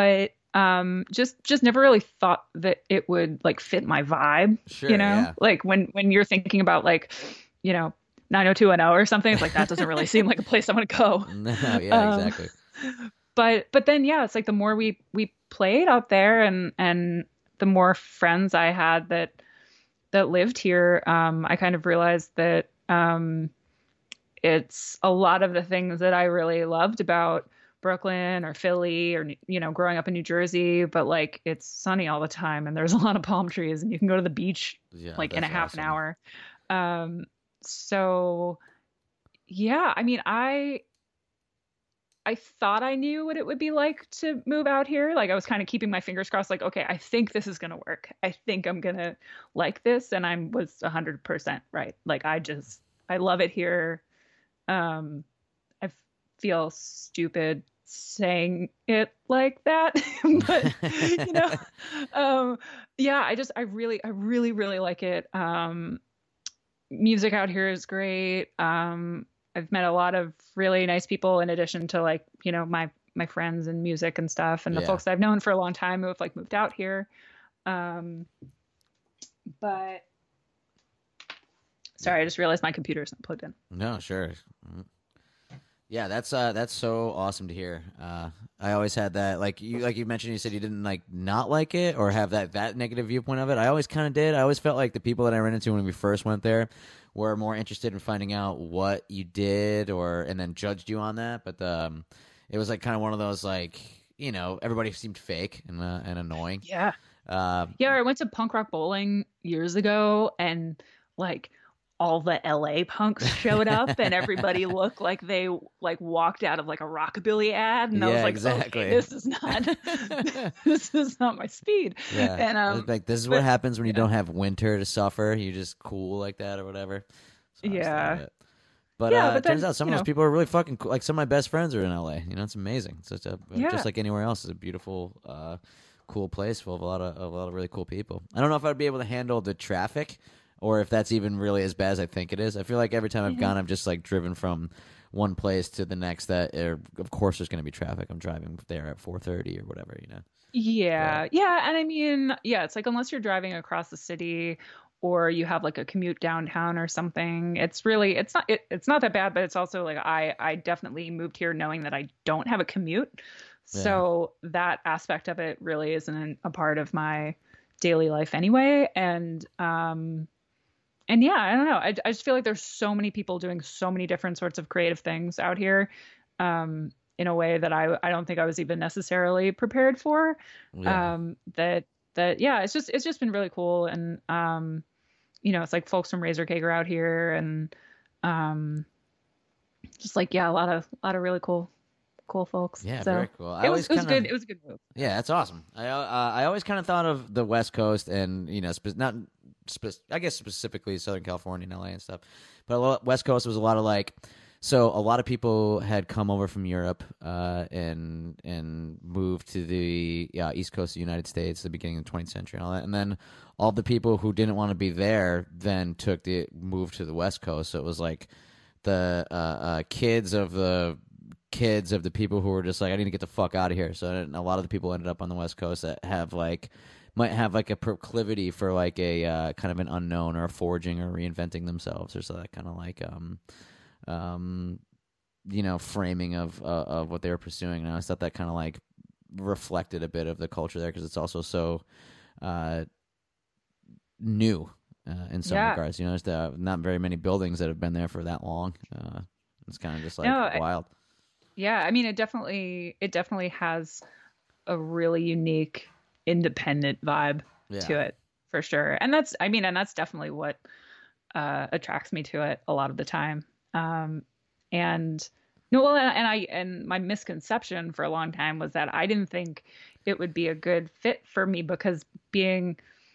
Um, just just never really thought that it would like fit my vibe, Sure, you know? yeah. Like when when you're thinking about like, you know, nine oh two one oh or something, it's like that doesn't really seem like a place I want to go. No, yeah, Um, exactly. but but then yeah, it's like the more we we played out there and and the more friends I had that that lived here, um, I kind of realized that um it's a lot of the things that I really loved about Brooklyn or Philly or, you know, growing up in New Jersey, but like it's sunny all the time and there's a lot of palm trees and you can go to the beach Yeah, like in a that's half an awesome. hour. Um, so yeah, I mean, I I thought I knew what it would be like to move out here. Like I was kind of keeping my fingers crossed, like, okay, I think this is gonna work. I think I'm gonna like this, and I was one hundred percent right. Like I just I love it here. Um, I feel stupid saying it like that, but you know, um, yeah, I just I really I really really like it. Um, music out here is great. Um, I've met a lot of really nice people in addition to like, you know, my my friends and music and stuff and the Yeah. folks I've known for a long time who have like moved out here. Um, but sorry, I just realized my computer's not plugged in. No, sure. Mhm. Yeah, that's uh that's so awesome to hear. Uh I always had that like you like you mentioned you said you didn't like not like it or have that that negative viewpoint of it. I always kind of did. I always felt like the people that I ran into when we first went there were more interested in finding out what you did or and then judged you on that, but um it was like kind of one of those like, you know, everybody seemed fake and uh, and annoying. Yeah. Uh Yeah, I went to punk rock bowling years ago and like all the L A punks showed up and everybody looked like they like walked out of like a rockabilly ad and I was yeah, like, okay, exactly. this is not this is not my speed. Yeah. And It's um like this is what but happens when you yeah. don't have winter to suffer. You're just cool like that or whatever. So I always thought of Yeah. it. But Yeah, uh, but it turns then, out some you of those know, people are really fucking cool. Like some of my best friends are in L A. You know, it's amazing. It's just, a, just yeah. like anywhere else. It's a beautiful, uh, cool place full of a lot of, of a lot of really cool people. I don't know if I'd be able to handle the traffic, or if that's even really as bad as I think it is. I feel like every time I've Yeah. gone, I've just like driven from one place to the next. That er, of course there's going to be traffic. I'm driving there at four thirty or whatever. You know. But Yeah. Yeah, and I mean, yeah, it's like unless you're driving across the city or you have like a commute downtown or something, it's really it's not it, it's not that bad, but it's also like I I definitely moved here knowing that I don't have a commute. yeah, So that aspect of it really isn't a part of my daily life anyway. And um and yeah, I don't know. I, I just feel like there's so many people doing so many different sorts of creative things out here, um, in a way that I I don't think I was even necessarily prepared for. yeah, Um, that that yeah, it's just it's just been really cool, and um, you know, it's like folks from Razor Cake are out here, and um, just like yeah, a lot of a lot of really cool cool folks. yeah. So Very cool. I it was always it was kind of good. It was a good move. Yeah, that's awesome. I uh, I always kind of thought of the West Coast and you know spe- not spe- I guess specifically Southern California and L A and stuff, but a lot, West Coast was a lot of like so a lot of people had come over from Europe uh, and and moved to the yeah, East Coast of the United States at the beginning of the twentieth century and all that, and then all the people who didn't want to be there then took the moved to the West Coast. So it was like the uh, uh, kids of the kids of the people who were just like, I need to get the fuck out of here. So and a lot of the people ended up on the West Coast that have like might have like a proclivity for like a uh, kind of an unknown or a forging or reinventing themselves or so that kind of like um um you know framing of uh, of what they were pursuing. And I always thought that kind of like reflected a bit of the culture there because it's also so uh new uh, in some Yeah. regards. You know, there's uh, not very many buildings that have been there for that long. Uh, it's kind of just like No, I, wild. yeah. I mean, it definitely it definitely has a really unique independent vibe Yeah. to it for sure. And that's I mean, and that's definitely what uh attracts me to it a lot of the time. Um and no well and, and I and my misconception for a long time was that I didn't think it would be a good fit for me because being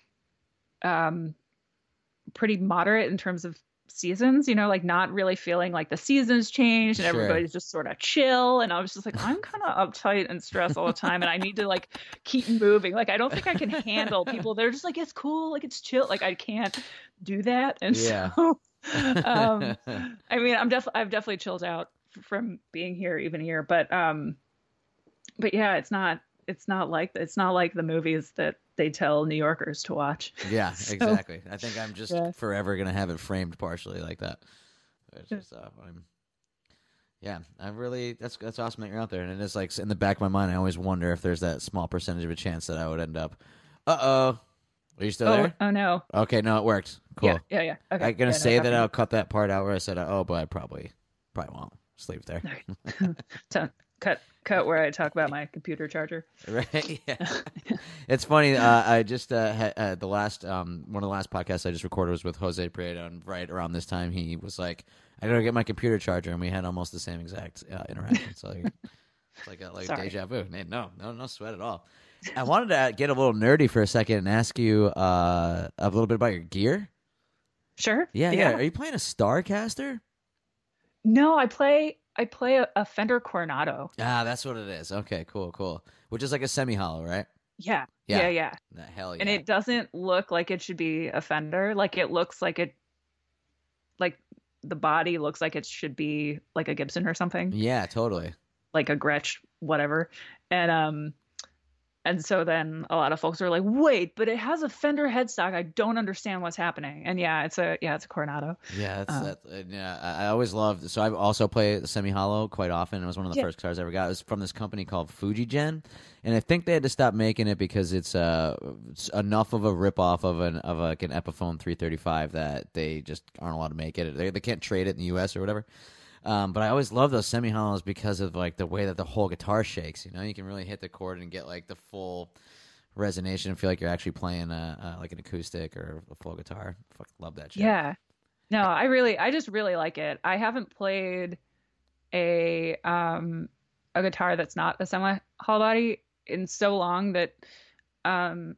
um pretty moderate in terms of seasons, you know, like not really feeling like the seasons changed and Sure. everybody's just sort of chill. And I was just like, I'm kind of uptight and stressed all the time. And I need to like keep moving. Like, I don't think I can handle people. They're just like, it's cool. Like, it's chill. Like, I can't do that. And Yeah. so, um, I mean, I'm definitely, I've definitely chilled out f- from being here even here, but, um, but yeah, it's not, it's not like it's not like the movies that they tell New Yorkers to watch. Yeah, So, exactly. I think I'm just yeah. forever gonna have it framed partially like that. It's just, uh, I'm, yeah, I really that's that's awesome that you're out there, and it is like in the back of my mind. I always wonder if there's that small percentage of a chance that I would end up. Uh oh, are you still Oh, there? oh no. Okay, no, it worked. Cool. Yeah, yeah, yeah. Okay. I'm gonna Yeah, no, say that definitely. I'll cut that part out where I said oh, but I probably probably won't. Just leave it there. To cut cut where I talk about my computer charger. Right? Yeah. It's funny. Uh, I just uh, had, uh, the last um, one of the last podcasts I just recorded was with Jose Prieto, and right around this time he was like, "I gotta get my computer charger," and we had almost the same exact uh, interaction. So like, it's like a like Sorry. deja vu. No, no, no sweat at all. I wanted to get a little nerdy for a second and ask you uh, a little bit about your gear. Sure. Yeah, yeah. Are you playing a Starcaster? No, I play I play a, a Fender Coronado. Ah, that's what it is. Okay, cool, cool. Which is like a semi-hollow, right? Yeah. Yeah. Yeah, yeah. Nah, hell yeah. And it doesn't look like it should be a Fender. Like it looks like it like the body looks like it should be like a Gibson or something. Yeah, totally. Like a Gretsch, whatever. And um and so then a lot of folks are like, wait, but it has a Fender headstock. I don't understand what's happening. And yeah, it's a yeah, it's a Coronado. Yeah, that's Uh, that. uh, Yeah, I I always loved. So I also play the semi hollow quite often. It was one of the Yeah. first guitars I ever got. It was from this company called Fujigen, and I think they had to stop making it because it's uh it's enough of a rip off of an of like an Epiphone three thirty-five that they just aren't allowed to make it. They they can't trade it in the U S or whatever. Um, but I always love those semi hollows because of like the way that the whole guitar shakes. You know, you can really hit the chord and get like the full resonation and feel like you're actually playing a, uh, like an acoustic or a full guitar. Fuck, love that shit. Yeah. No, I really I just really like it. I haven't played a um a guitar that's not a semi hollow body in so long that um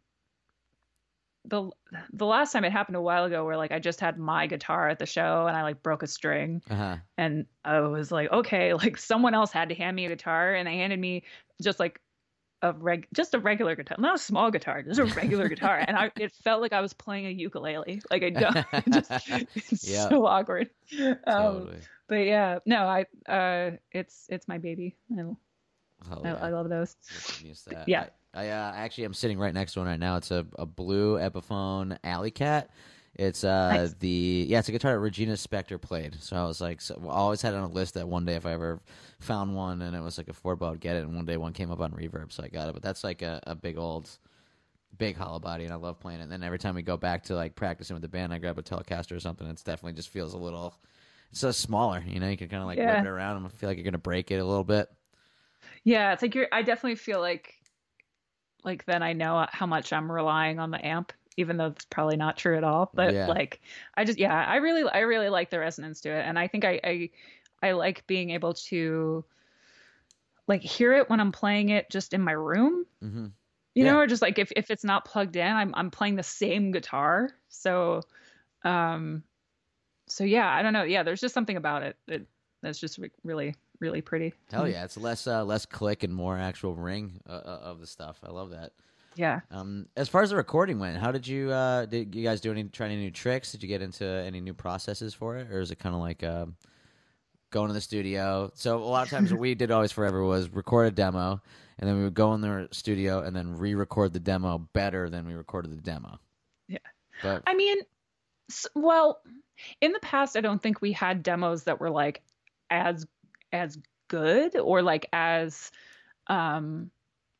the the last time it happened a while ago where like I just had my guitar at the show and I like broke a string Uh huh. and I was like, okay, like someone else had to hand me a guitar and they handed me just like a reg just a regular guitar, not a small guitar, just a regular guitar. And I it felt like I was playing a ukulele. Like I don't it just it's Yep. so awkward. Um, Totally. but yeah, no, I uh it's it's my baby. I, Oh, I, yeah. I love those. Listen, use that. Yeah. I, I uh, actually am sitting right next to one right now. It's a, a blue Epiphone Alley Cat. It's uh Nice. the yeah, it's a guitar that Regina Spektor played. So I was like, so, I always had it on a list that one day if I ever found one and it was like affordable, I'd get it. And one day one came up on Reverb, so I got it. But that's like a, a big old, big hollow body, and I love playing it. And then every time we go back to like practicing with the band, I grab a Telecaster or something. It's definitely just feels a little, it's so smaller. You know, you can kind of like Yeah. whip it around and feel like you're gonna break it a little bit. Yeah, it's like you're I definitely feel like like then I know how much I'm relying on the amp, even though it's probably not true at all. But Yeah. like I just yeah, I really I really like the resonance to it. And I think I I, I like being able to like hear it when I'm playing it just in my room. Mm-hmm. You Yeah. know, or just like if, if it's not plugged in, I'm I'm playing the same guitar. So um so yeah, I don't know. Yeah, there's just something about it that that's just re- really really pretty. Hell yeah, it's less uh, less click and more actual ring uh, uh, of the stuff. I love that. Yeah. Um, as far as the recording went, how did you uh, did you guys do any try any new tricks? Did you get into any new processes for it, or is it kind of like um, going to the studio? So a lot of times what we did always forever was record a demo, and then we would go in the studio and then re-record the demo better than we recorded the demo. Yeah. But I mean, s- well, in the past, I don't think we had demos that were like as as good or like as um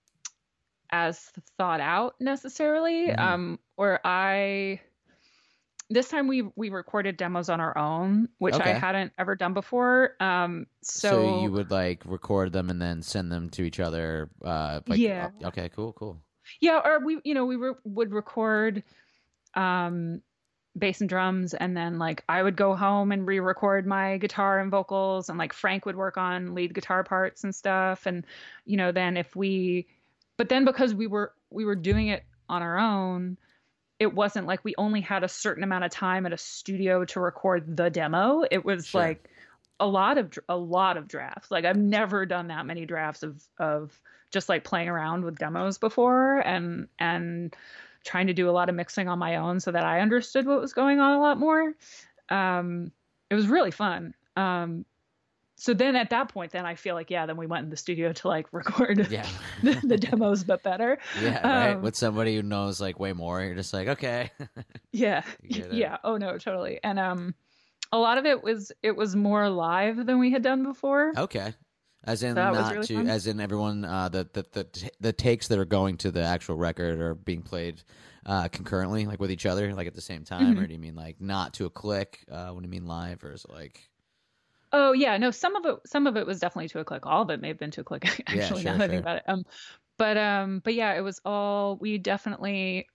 as thought out necessarily. Mhm. Um, or I this time we we recorded demos on our own, which I Okay. hadn't ever done before. Um, so, so, you would like record them and then send them to each other. Uh, like, Yeah. Okay. Cool. Cool. yeah, or we you know we were, would record um bass and drums, and then like I would go home and re-record my guitar and vocals, and like Frank would work on lead guitar parts and stuff. And you know then if we but then because we were we were doing it on our own, it wasn't like we only had a certain amount of time at a studio to record the demo. It was Sure. like a lot of dr- a lot of drafts. Like I've never done that many drafts of of just like playing around with demos before, and and trying to do a lot of mixing on my own so that I understood what was going on a lot more. Um, it was really fun. Um, so then at that point, then I feel like, yeah, then we went in the studio to like record Yeah. the, the demos, but better. Yeah, right. Um, With somebody who knows like way more, you're just like, okay. yeah. You get it. Yeah. Oh no, totally. And um, a lot of it was, it was more live than we had done before. Okay. As in So that was not really to, fun. as in everyone, uh, the, the the the takes that are going to the actual record are being played uh, concurrently, like with each other, like at the same time, Mhm. or do you mean like not to a click? Uh, what do you mean live, or is it like? Oh yeah, no, some of it some of it was definitely to a click. All of it may have been to a click actually, Yeah, sure, now that I sure. think about it. Um but um but yeah, it was all we definitely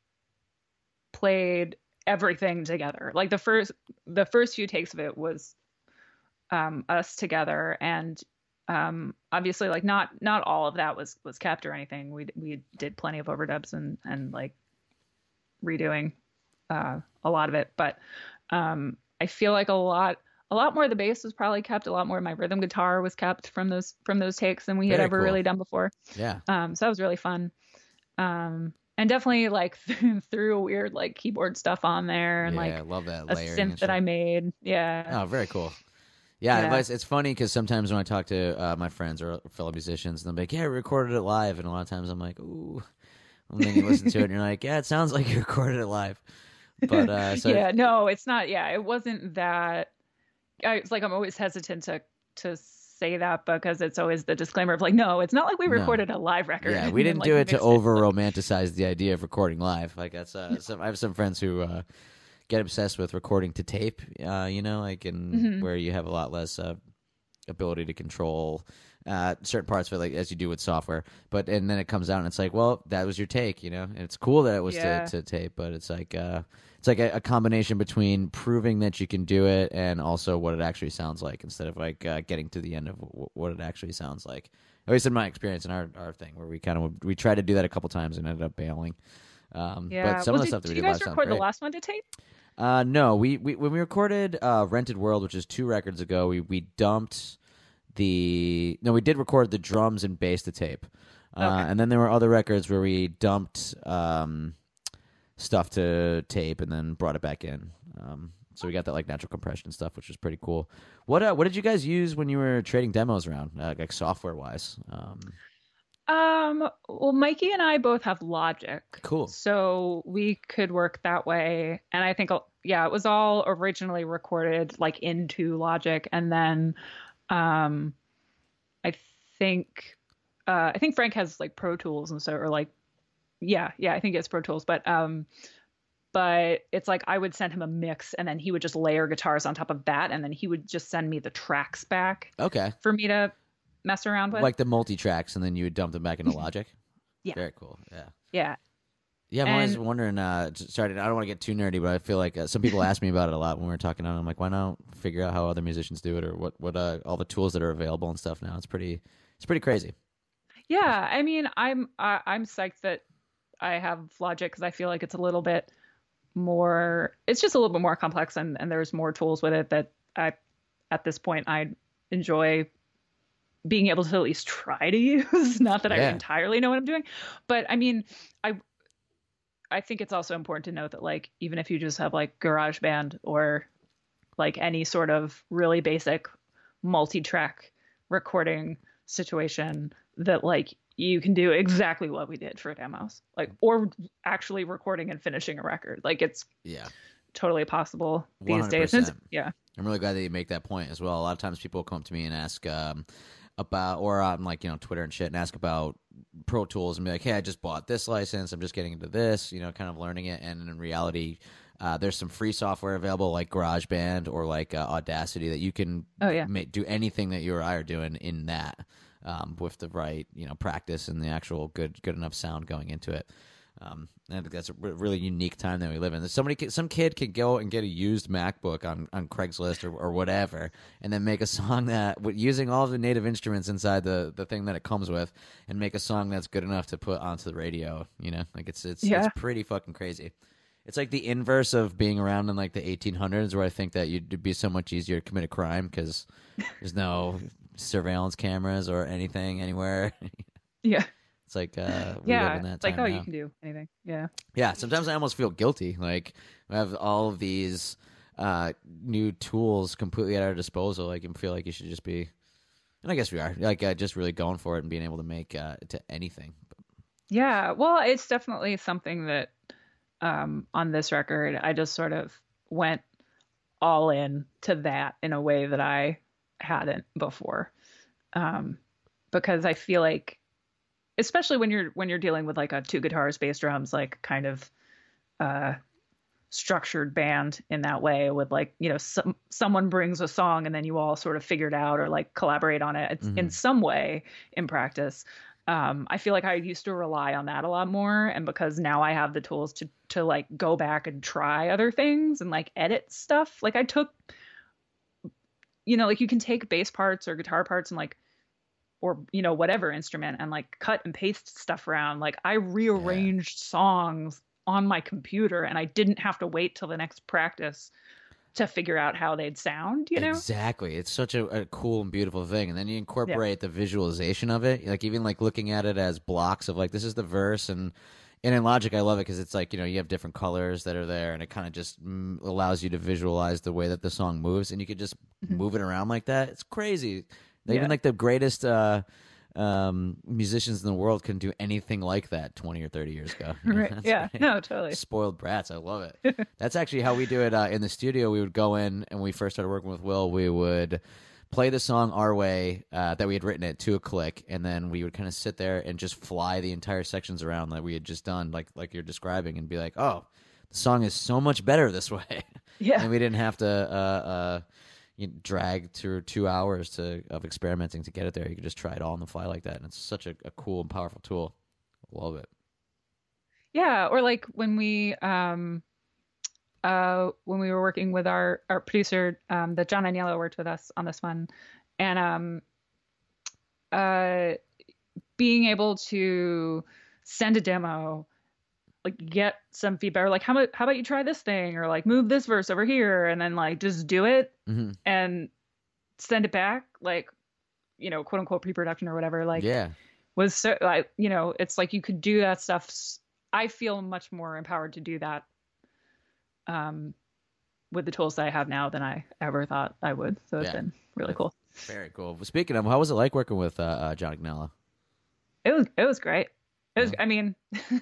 played everything together. Like the first the first few takes of it was um us together, and um obviously like not not all of that was was kept or anything. We we did plenty of overdubs and and like redoing uh a lot of it, but um I feel like a lot a lot more of the bass was probably kept, a lot more of my rhythm guitar was kept from those from those takes than we had Very ever cool. really done before. Yeah. Um so that was really fun. Um and definitely like threw a weird like keyboard stuff on there, and Yeah, like I love that a layering synth and that I shit. made. Yeah. Oh, very cool. Yeah, Yeah. but it's, it's funny because sometimes when I talk to uh, my friends or fellow musicians, and they're like, "Yeah, we recorded it live," and a lot of times I'm like, "Ooh," and then you listen to it, and you're like, "Yeah, it sounds like you recorded it live." But uh, so yeah, no, it's not. Yeah, it wasn't that. I, it's like I'm always hesitant to to say that, because it's always the disclaimer of like, no, it's not like we No. recorded a live record. yeah, and we then, didn't like, do it to mixed over Like, romanticize the idea of recording live. Like that's uh, some, I have some friends who uh, get obsessed with recording to tape. Uh, you know, like in Mhm. where you have a lot less uh, ability to control uh, certain parts of it, like as you do with software. But and then it comes out and it's like, well, that was your take, you know. And it's cool that it was Yeah. to, to tape, but it's like uh, it's like a, a combination between proving that you can do it and also what it actually sounds like, instead of like uh, getting to the end of w- what it actually sounds like. At least in my experience in our, our thing, where we kind of we tried to do that a couple times and ended up bailing. Um, yeah. but some well, of the did, stuff that we did you did guys live sounds record the great. last one to tape? Uh, no, we, we when we recorded uh, Rented World, which is two records ago, we we dumped the no, we did record the drums and bass to tape, uh, Okay. and then there were other records where we dumped um, stuff to tape and then brought it back in. Um, so we got that like natural compression stuff, which was pretty cool. What uh, what did you guys use when you were trading demos around, uh, like software wise? Um, Um, well, Mikey and I both have Logic. Cool. So we could work that way. And I think, yeah, it was all originally recorded like into Logic. And then um, I think, uh, I think Frank has like Pro Tools and so, or like, yeah, yeah, I think it's Pro Tools. But, um, but it's like I would send him a mix and then he would just layer guitars on top of that. And then he would just send me the tracks back okay, for me to mess around with. like the multi tracks, and then you would dump them back into Logic. Yeah. Very cool. Yeah. yeah. Yeah, I'm always And- wondering. Uh, j- sorry, I don't want to get too nerdy, but I feel like uh, some people ask me about it a lot when we're talking on it. I'm like, why not figure out how other musicians do it, or what, what uh, all the tools that are available and stuff now. It's pretty, it's pretty crazy. Yeah, I mean, I'm I, I'm psyched that I have Logic, because I feel like it's a little bit more. It's just a little bit more complex, and and there's more tools with it that I, at this point, I enjoy being able to at least try to use. Not that Yeah. I entirely know what I'm doing, but I mean, I I think it's also important to note that like even if you just have like GarageBand or like any sort of really basic multi-track recording situation, that like you can do exactly what we did for demos, like, or actually recording and finishing a record. Like it's Yeah, totally possible these one hundred days. And it's- percent. yeah. I'm really glad that you make that point as well. A lot of times people come up to me and ask um, about, or on like you know Twitter and shit, and ask about Pro Tools and be like, "Hey, I just bought this license. I'm just getting into this, you know, kind of learning it." And in reality, uh, there's some free software available like GarageBand or like uh, Audacity that you can Oh, yeah. ma- do anything that you or I are doing in that um, with the right you know practice and the actual good good enough sound going into it. Um, and I think that's a re- really unique time that we live in. Somebody, can, some kid could go and get a used MacBook on, on Craigslist or, or whatever, and then make a song that, with using all of the native instruments inside the, the thing that it comes with, and make a song that's good enough to put onto the radio. You know, like it's it's Yeah. it's pretty fucking crazy. It's like the inverse of being around in like the eighteen hundreds, where I think that you'd be so much easier to commit a crime because there's no surveillance cameras or anything anywhere. Yeah. It's like uh, we live Yeah. in that It's like, time oh, now. you can do anything. Yeah. Yeah, sometimes I almost feel guilty. Like we have all of these uh, new tools completely at our disposal. Like you feel like you should just be And I guess we are like uh, just really going for it and being able to make uh, to anything. Yeah, well, it's definitely something that um, on this record, I just sort of went all in to that in a way that I hadn't before. Um, because I feel like, especially when you're when you're dealing with like a two guitars, bass drums, like kind of uh, structured band in that way, with like, you know, some someone brings a song and then you all sort of figure it out or like collaborate on it mm-hmm. in some way in practice. Um, I feel like I used to rely on that a lot more, and because now I have the tools to to like go back and try other things and like edit stuff. Like I took, you know, like you can take bass parts or guitar parts and like, or, you know, whatever instrument and like cut and paste stuff around. Like I rearranged yeah. songs on my computer and I didn't have to wait till the next practice to figure out how they'd sound, you know? Exactly. It's such a, a cool and beautiful thing. And then you incorporate yeah. the visualization of it. Like even like looking at it as blocks of like, this is the verse. And, and in Logic, I love it because it's like, you know, you have different colors that are there and it kind of just mm, allows you to visualize the way that the song moves. And you could just mm-hmm. move it around like that. It's crazy. Yeah. Even like the greatest uh, um, musicians in the world couldn't do anything like that twenty or thirty years ago. Right. Yeah. Great. No, totally. Spoiled brats. I love it. That's actually how we do it uh, in the studio. We would go in, and when we first started working with Will, we would play the song our way uh, that we had written it to a click, and then we would kind of sit there and just fly the entire sections around that we had just done, like like you're describing, and be like, oh, the song is so much better this way. Yeah. And we didn't have to uh, uh, you know, drag through two hours to of experimenting to get it there. You could just try it all on the fly like that, and it's such a, a cool and powerful tool. Love it. Yeah, or like when we um, uh, when we were working with our our producer, um, that John Agnello worked with us on this one, and um, uh, being able to send a demo, like get some feedback, or like how about how about you try this thing, or like move this verse over here, and then like just do it mm-hmm. and send it back, like, you know, quote unquote pre-production or whatever. Like, yeah, was so like, you know, it's like you could do that stuff. I feel much more empowered to do that um, with the tools that I have now than I ever thought I would. So it's yeah. been really cool. Very cool. Well, speaking of, how was it like working with uh, uh, John Agnello? It was it was great. It was. Yeah. I mean.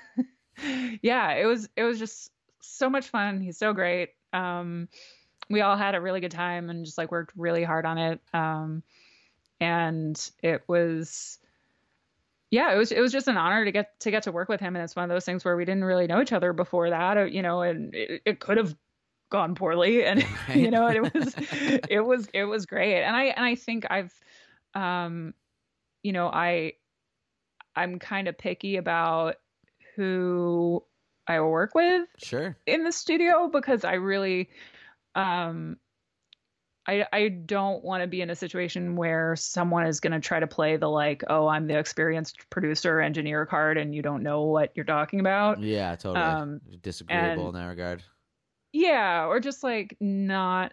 Yeah, it was it was just so much fun. He's so great. Um, we all had a really good time and just like worked really hard on it. Um, and it was, yeah, it was it was just an honor to get to get to work with him. And it's one of those things where we didn't really know each other before that, you know, and it, it could have gone poorly. And right. you know, and it was it was it was great. And I and I think I've, um, you know, I I'm kind of picky about who I work with sure in the studio, because I really um I I don't want to be in a situation where someone is going to try to play the like, oh, I'm the experienced producer engineer card and you don't know what you're talking about. Yeah, totally. Um, disagreeable and, in that regard. Yeah, or just like not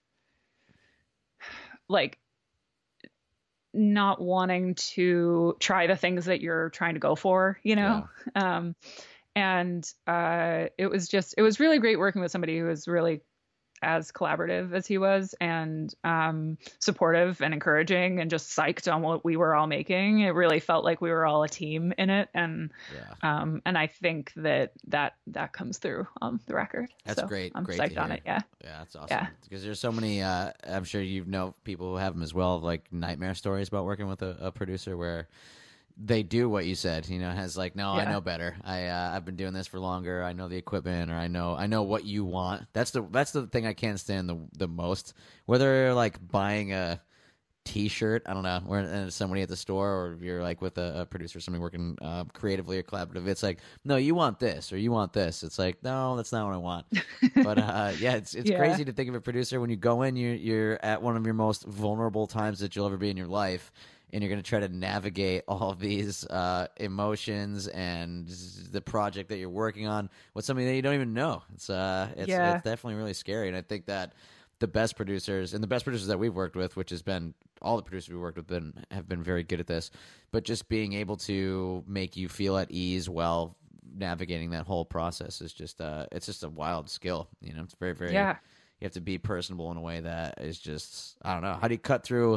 like not wanting to try the things that you're trying to go for, you know? Yeah. Um, and uh, it was just, it was really great working with somebody who was really as collaborative as he was, and um, supportive and encouraging and just psyched on what we were all making. It really felt like we were all a team in it. And yeah. um, and I think that that, that comes through on the record. That's so great. I'm great psyched on it. Yeah. Yeah, that's awesome. Yeah. Because there's so many, uh, I'm sure you know people who have them as well, like nightmare stories about working with a, a producer where they do what you said, you know, has like, no, yeah. I know better. I, uh, I've been doing this for longer. I know the equipment, or I know, I know what you want. That's the, that's the thing I can't stand the, the most. Whether like buying a t-shirt, I don't know, or uh, somebody at the store, or you're like with a, a producer, somebody working uh, creatively or collaborative. It's like, no, you want this, or you want this. It's like, no, that's not what I want. But uh, yeah, it's it's yeah. crazy to think of a producer when you go in, you you're at one of your most vulnerable times that you'll ever be in your life. And you're going to try to navigate all of these uh, emotions and the project that you're working on with somebody that you don't even know. It's uh, it's, yeah. it's definitely really scary. And I think that the best producers, and the best producers that we've worked with, which has been all the producers we've worked with, been have been very good at this. But just being able to make you feel at ease while navigating that whole process is just uh, it's just a wild skill. You know, it's very very. Yeah. You have to be personable in a way that is just, I don't know. How do you cut through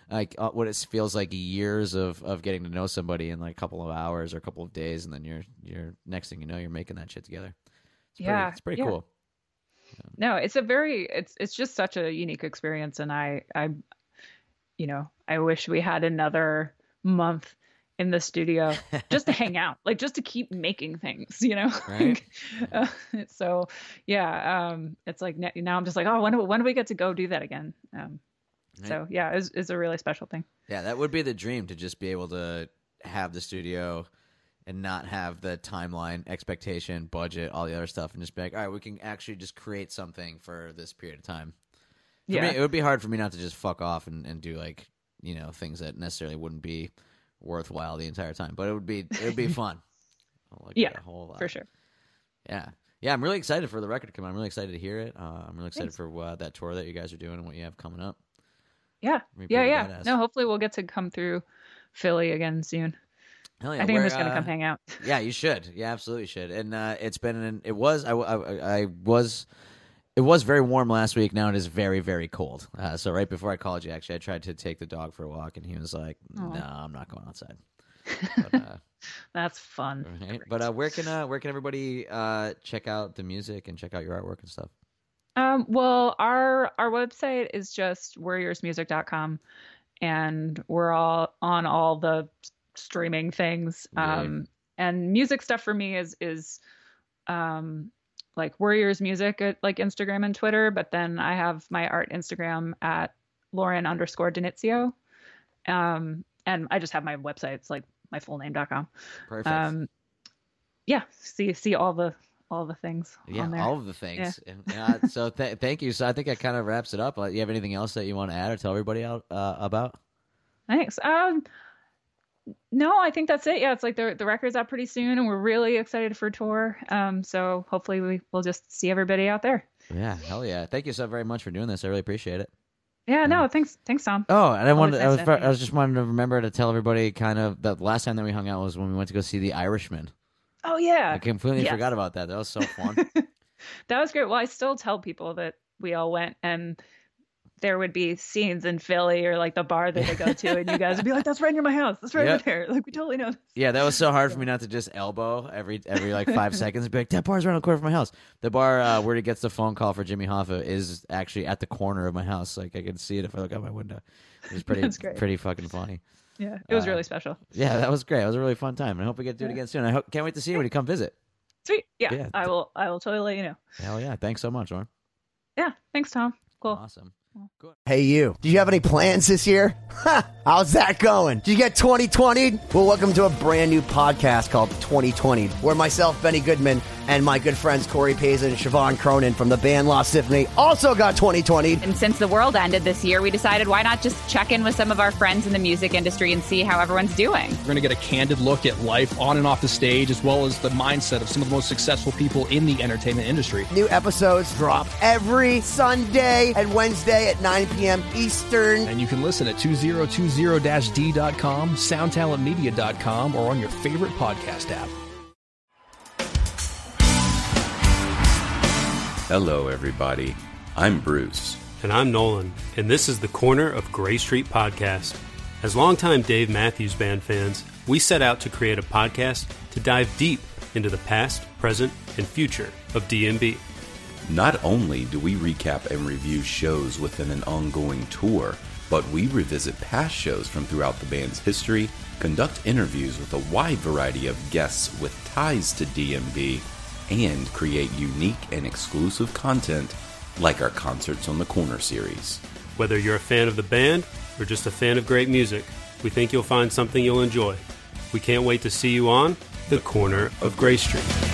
like uh, what it feels like years of, of getting to know somebody in like a couple of hours or a couple of days, and then you're you're next thing you know you're making that shit together. It's yeah, pretty, it's pretty yeah. cool. No, it's a very it's it's just such a unique experience, and I I you know I wish we had another month in the studio just to hang out, like just to keep making things, you know. Right. uh, so yeah, um, it's like now I'm just like, oh, when do when do we get to go do that again? Um, right. So yeah, it's it's a really special thing. Yeah, that would be the dream, to just be able to have the studio and not have the timeline, expectation, budget, all the other stuff, and just be like, all right, we can actually just create something for this period of time. For yeah, me, it would be hard for me not to just fuck off and, and do like, you know, things that necessarily wouldn't be worthwhile the entire time, but it would be it would be fun. Like yeah, a whole lot. For sure. Yeah, yeah, I'm really excited for the record to come out. I'm really excited to hear it. Uh, I'm really excited Thanks. for uh, that tour that you guys are doing and what you have coming up. Yeah, Be yeah, pretty yeah. badass. No, hopefully we'll get to come through Philly again soon. Hell yeah, I think where, I'm just gonna uh, come hang out. Yeah, you should. Yeah, absolutely should. And uh, it's been an, it was I, I, I was it was very warm last week. Now it is very very cold. Uh, so right before I called you, actually, I tried to take the dog for a walk, and he was like, "No, I'm not going outside." But, uh, That's fun. right? But uh, where can uh, where can everybody uh, check out the music and check out your artwork and stuff? Um, well, our our website is just warriors music dot com, and we're all on all the streaming things. Yeah. Um, and music stuff for me is is um, like Warriors Music at like Instagram and Twitter, but then I have my art Instagram at Lauren underscore Denizio. Um, and I just have my website. It's like my full name dot com. Perfect. Um, yeah, see see all the all the things yeah, on there. all of the things. Yeah. And, uh, so th- thank you. So I think that kind of wraps it up. Uh, you have anything else that you want to add or tell everybody out uh, about? Thanks. Um, no, I think that's it. Yeah, it's like the the record's out pretty soon, and we're really excited for tour. Um, so hopefully we will just see everybody out there. Yeah, hell yeah! Thank you so very much for doing this. I really appreciate it. Yeah, no, thanks, thanks, Tom. Oh, and I wanted, I was, nice I was just wanted to remember to tell everybody kind of the last time that we hung out was when we went to go see The Irishman. Oh yeah, I completely yes. forgot about that. That was so fun. That was great. Well, I still tell people that we all went, and there would be scenes in Philly or like the bar that they go to, and you guys would be like, "That's right near my house. That's right Yep. over there." Like we totally know this. Yeah, that was so hard for me not to just elbow every every like five seconds and be like, "That bar's around the corner from my house." The bar uh, where he gets the phone call for Jimmy Hoffa is actually at the corner of my house. Like I can see it if I look out my window. It was pretty That's great. pretty fucking funny. Yeah, it was Uh, really special. Yeah, that was great. It was a really fun time. And I hope we get to do it Yeah. again soon. I hope, can't wait to see you when you come visit. Sweet. Yeah, Yeah. I will. I will totally let you know. Hell yeah! Thanks so much, Lauren. Yeah, thanks, Tom. Cool. Awesome. Hey, you. Do you have any plans this year? Ha! How's that going? Did you get twenty twenty? Well, welcome to a brand new podcast called twenty twenty, where myself, Benny Goodman, and my good friends Corey Payson and Siobhan Cronin from the band Lost Symphony also got twenty twenty. And since the world ended this year, we decided why not just check in with some of our friends in the music industry and see how everyone's doing. We're going to get a candid look at life on and off the stage, as well as the mindset of some of the most successful people in the entertainment industry. New episodes drop every Sunday and Wednesday at nine p.m. Eastern. And you can listen at two thousand twenty D dot com, sound talent media dot com, or on your favorite podcast app. Hello, everybody. I'm Bruce. And I'm Nolan, and this is the Corner of Gray Street podcast. As longtime Dave Matthews Band fans, we set out to create a podcast to dive deep into the past, present, and future of D M B. Not only do we recap and review shows within an ongoing tour, but we revisit past shows from throughout the band's history, conduct interviews with a wide variety of guests with ties to D M B, and create unique and exclusive content like our Concerts on the Corner series. Whether you're a fan of the band or just a fan of great music, we think you'll find something you'll enjoy. We can't wait to see you on The Corner of Gray Street.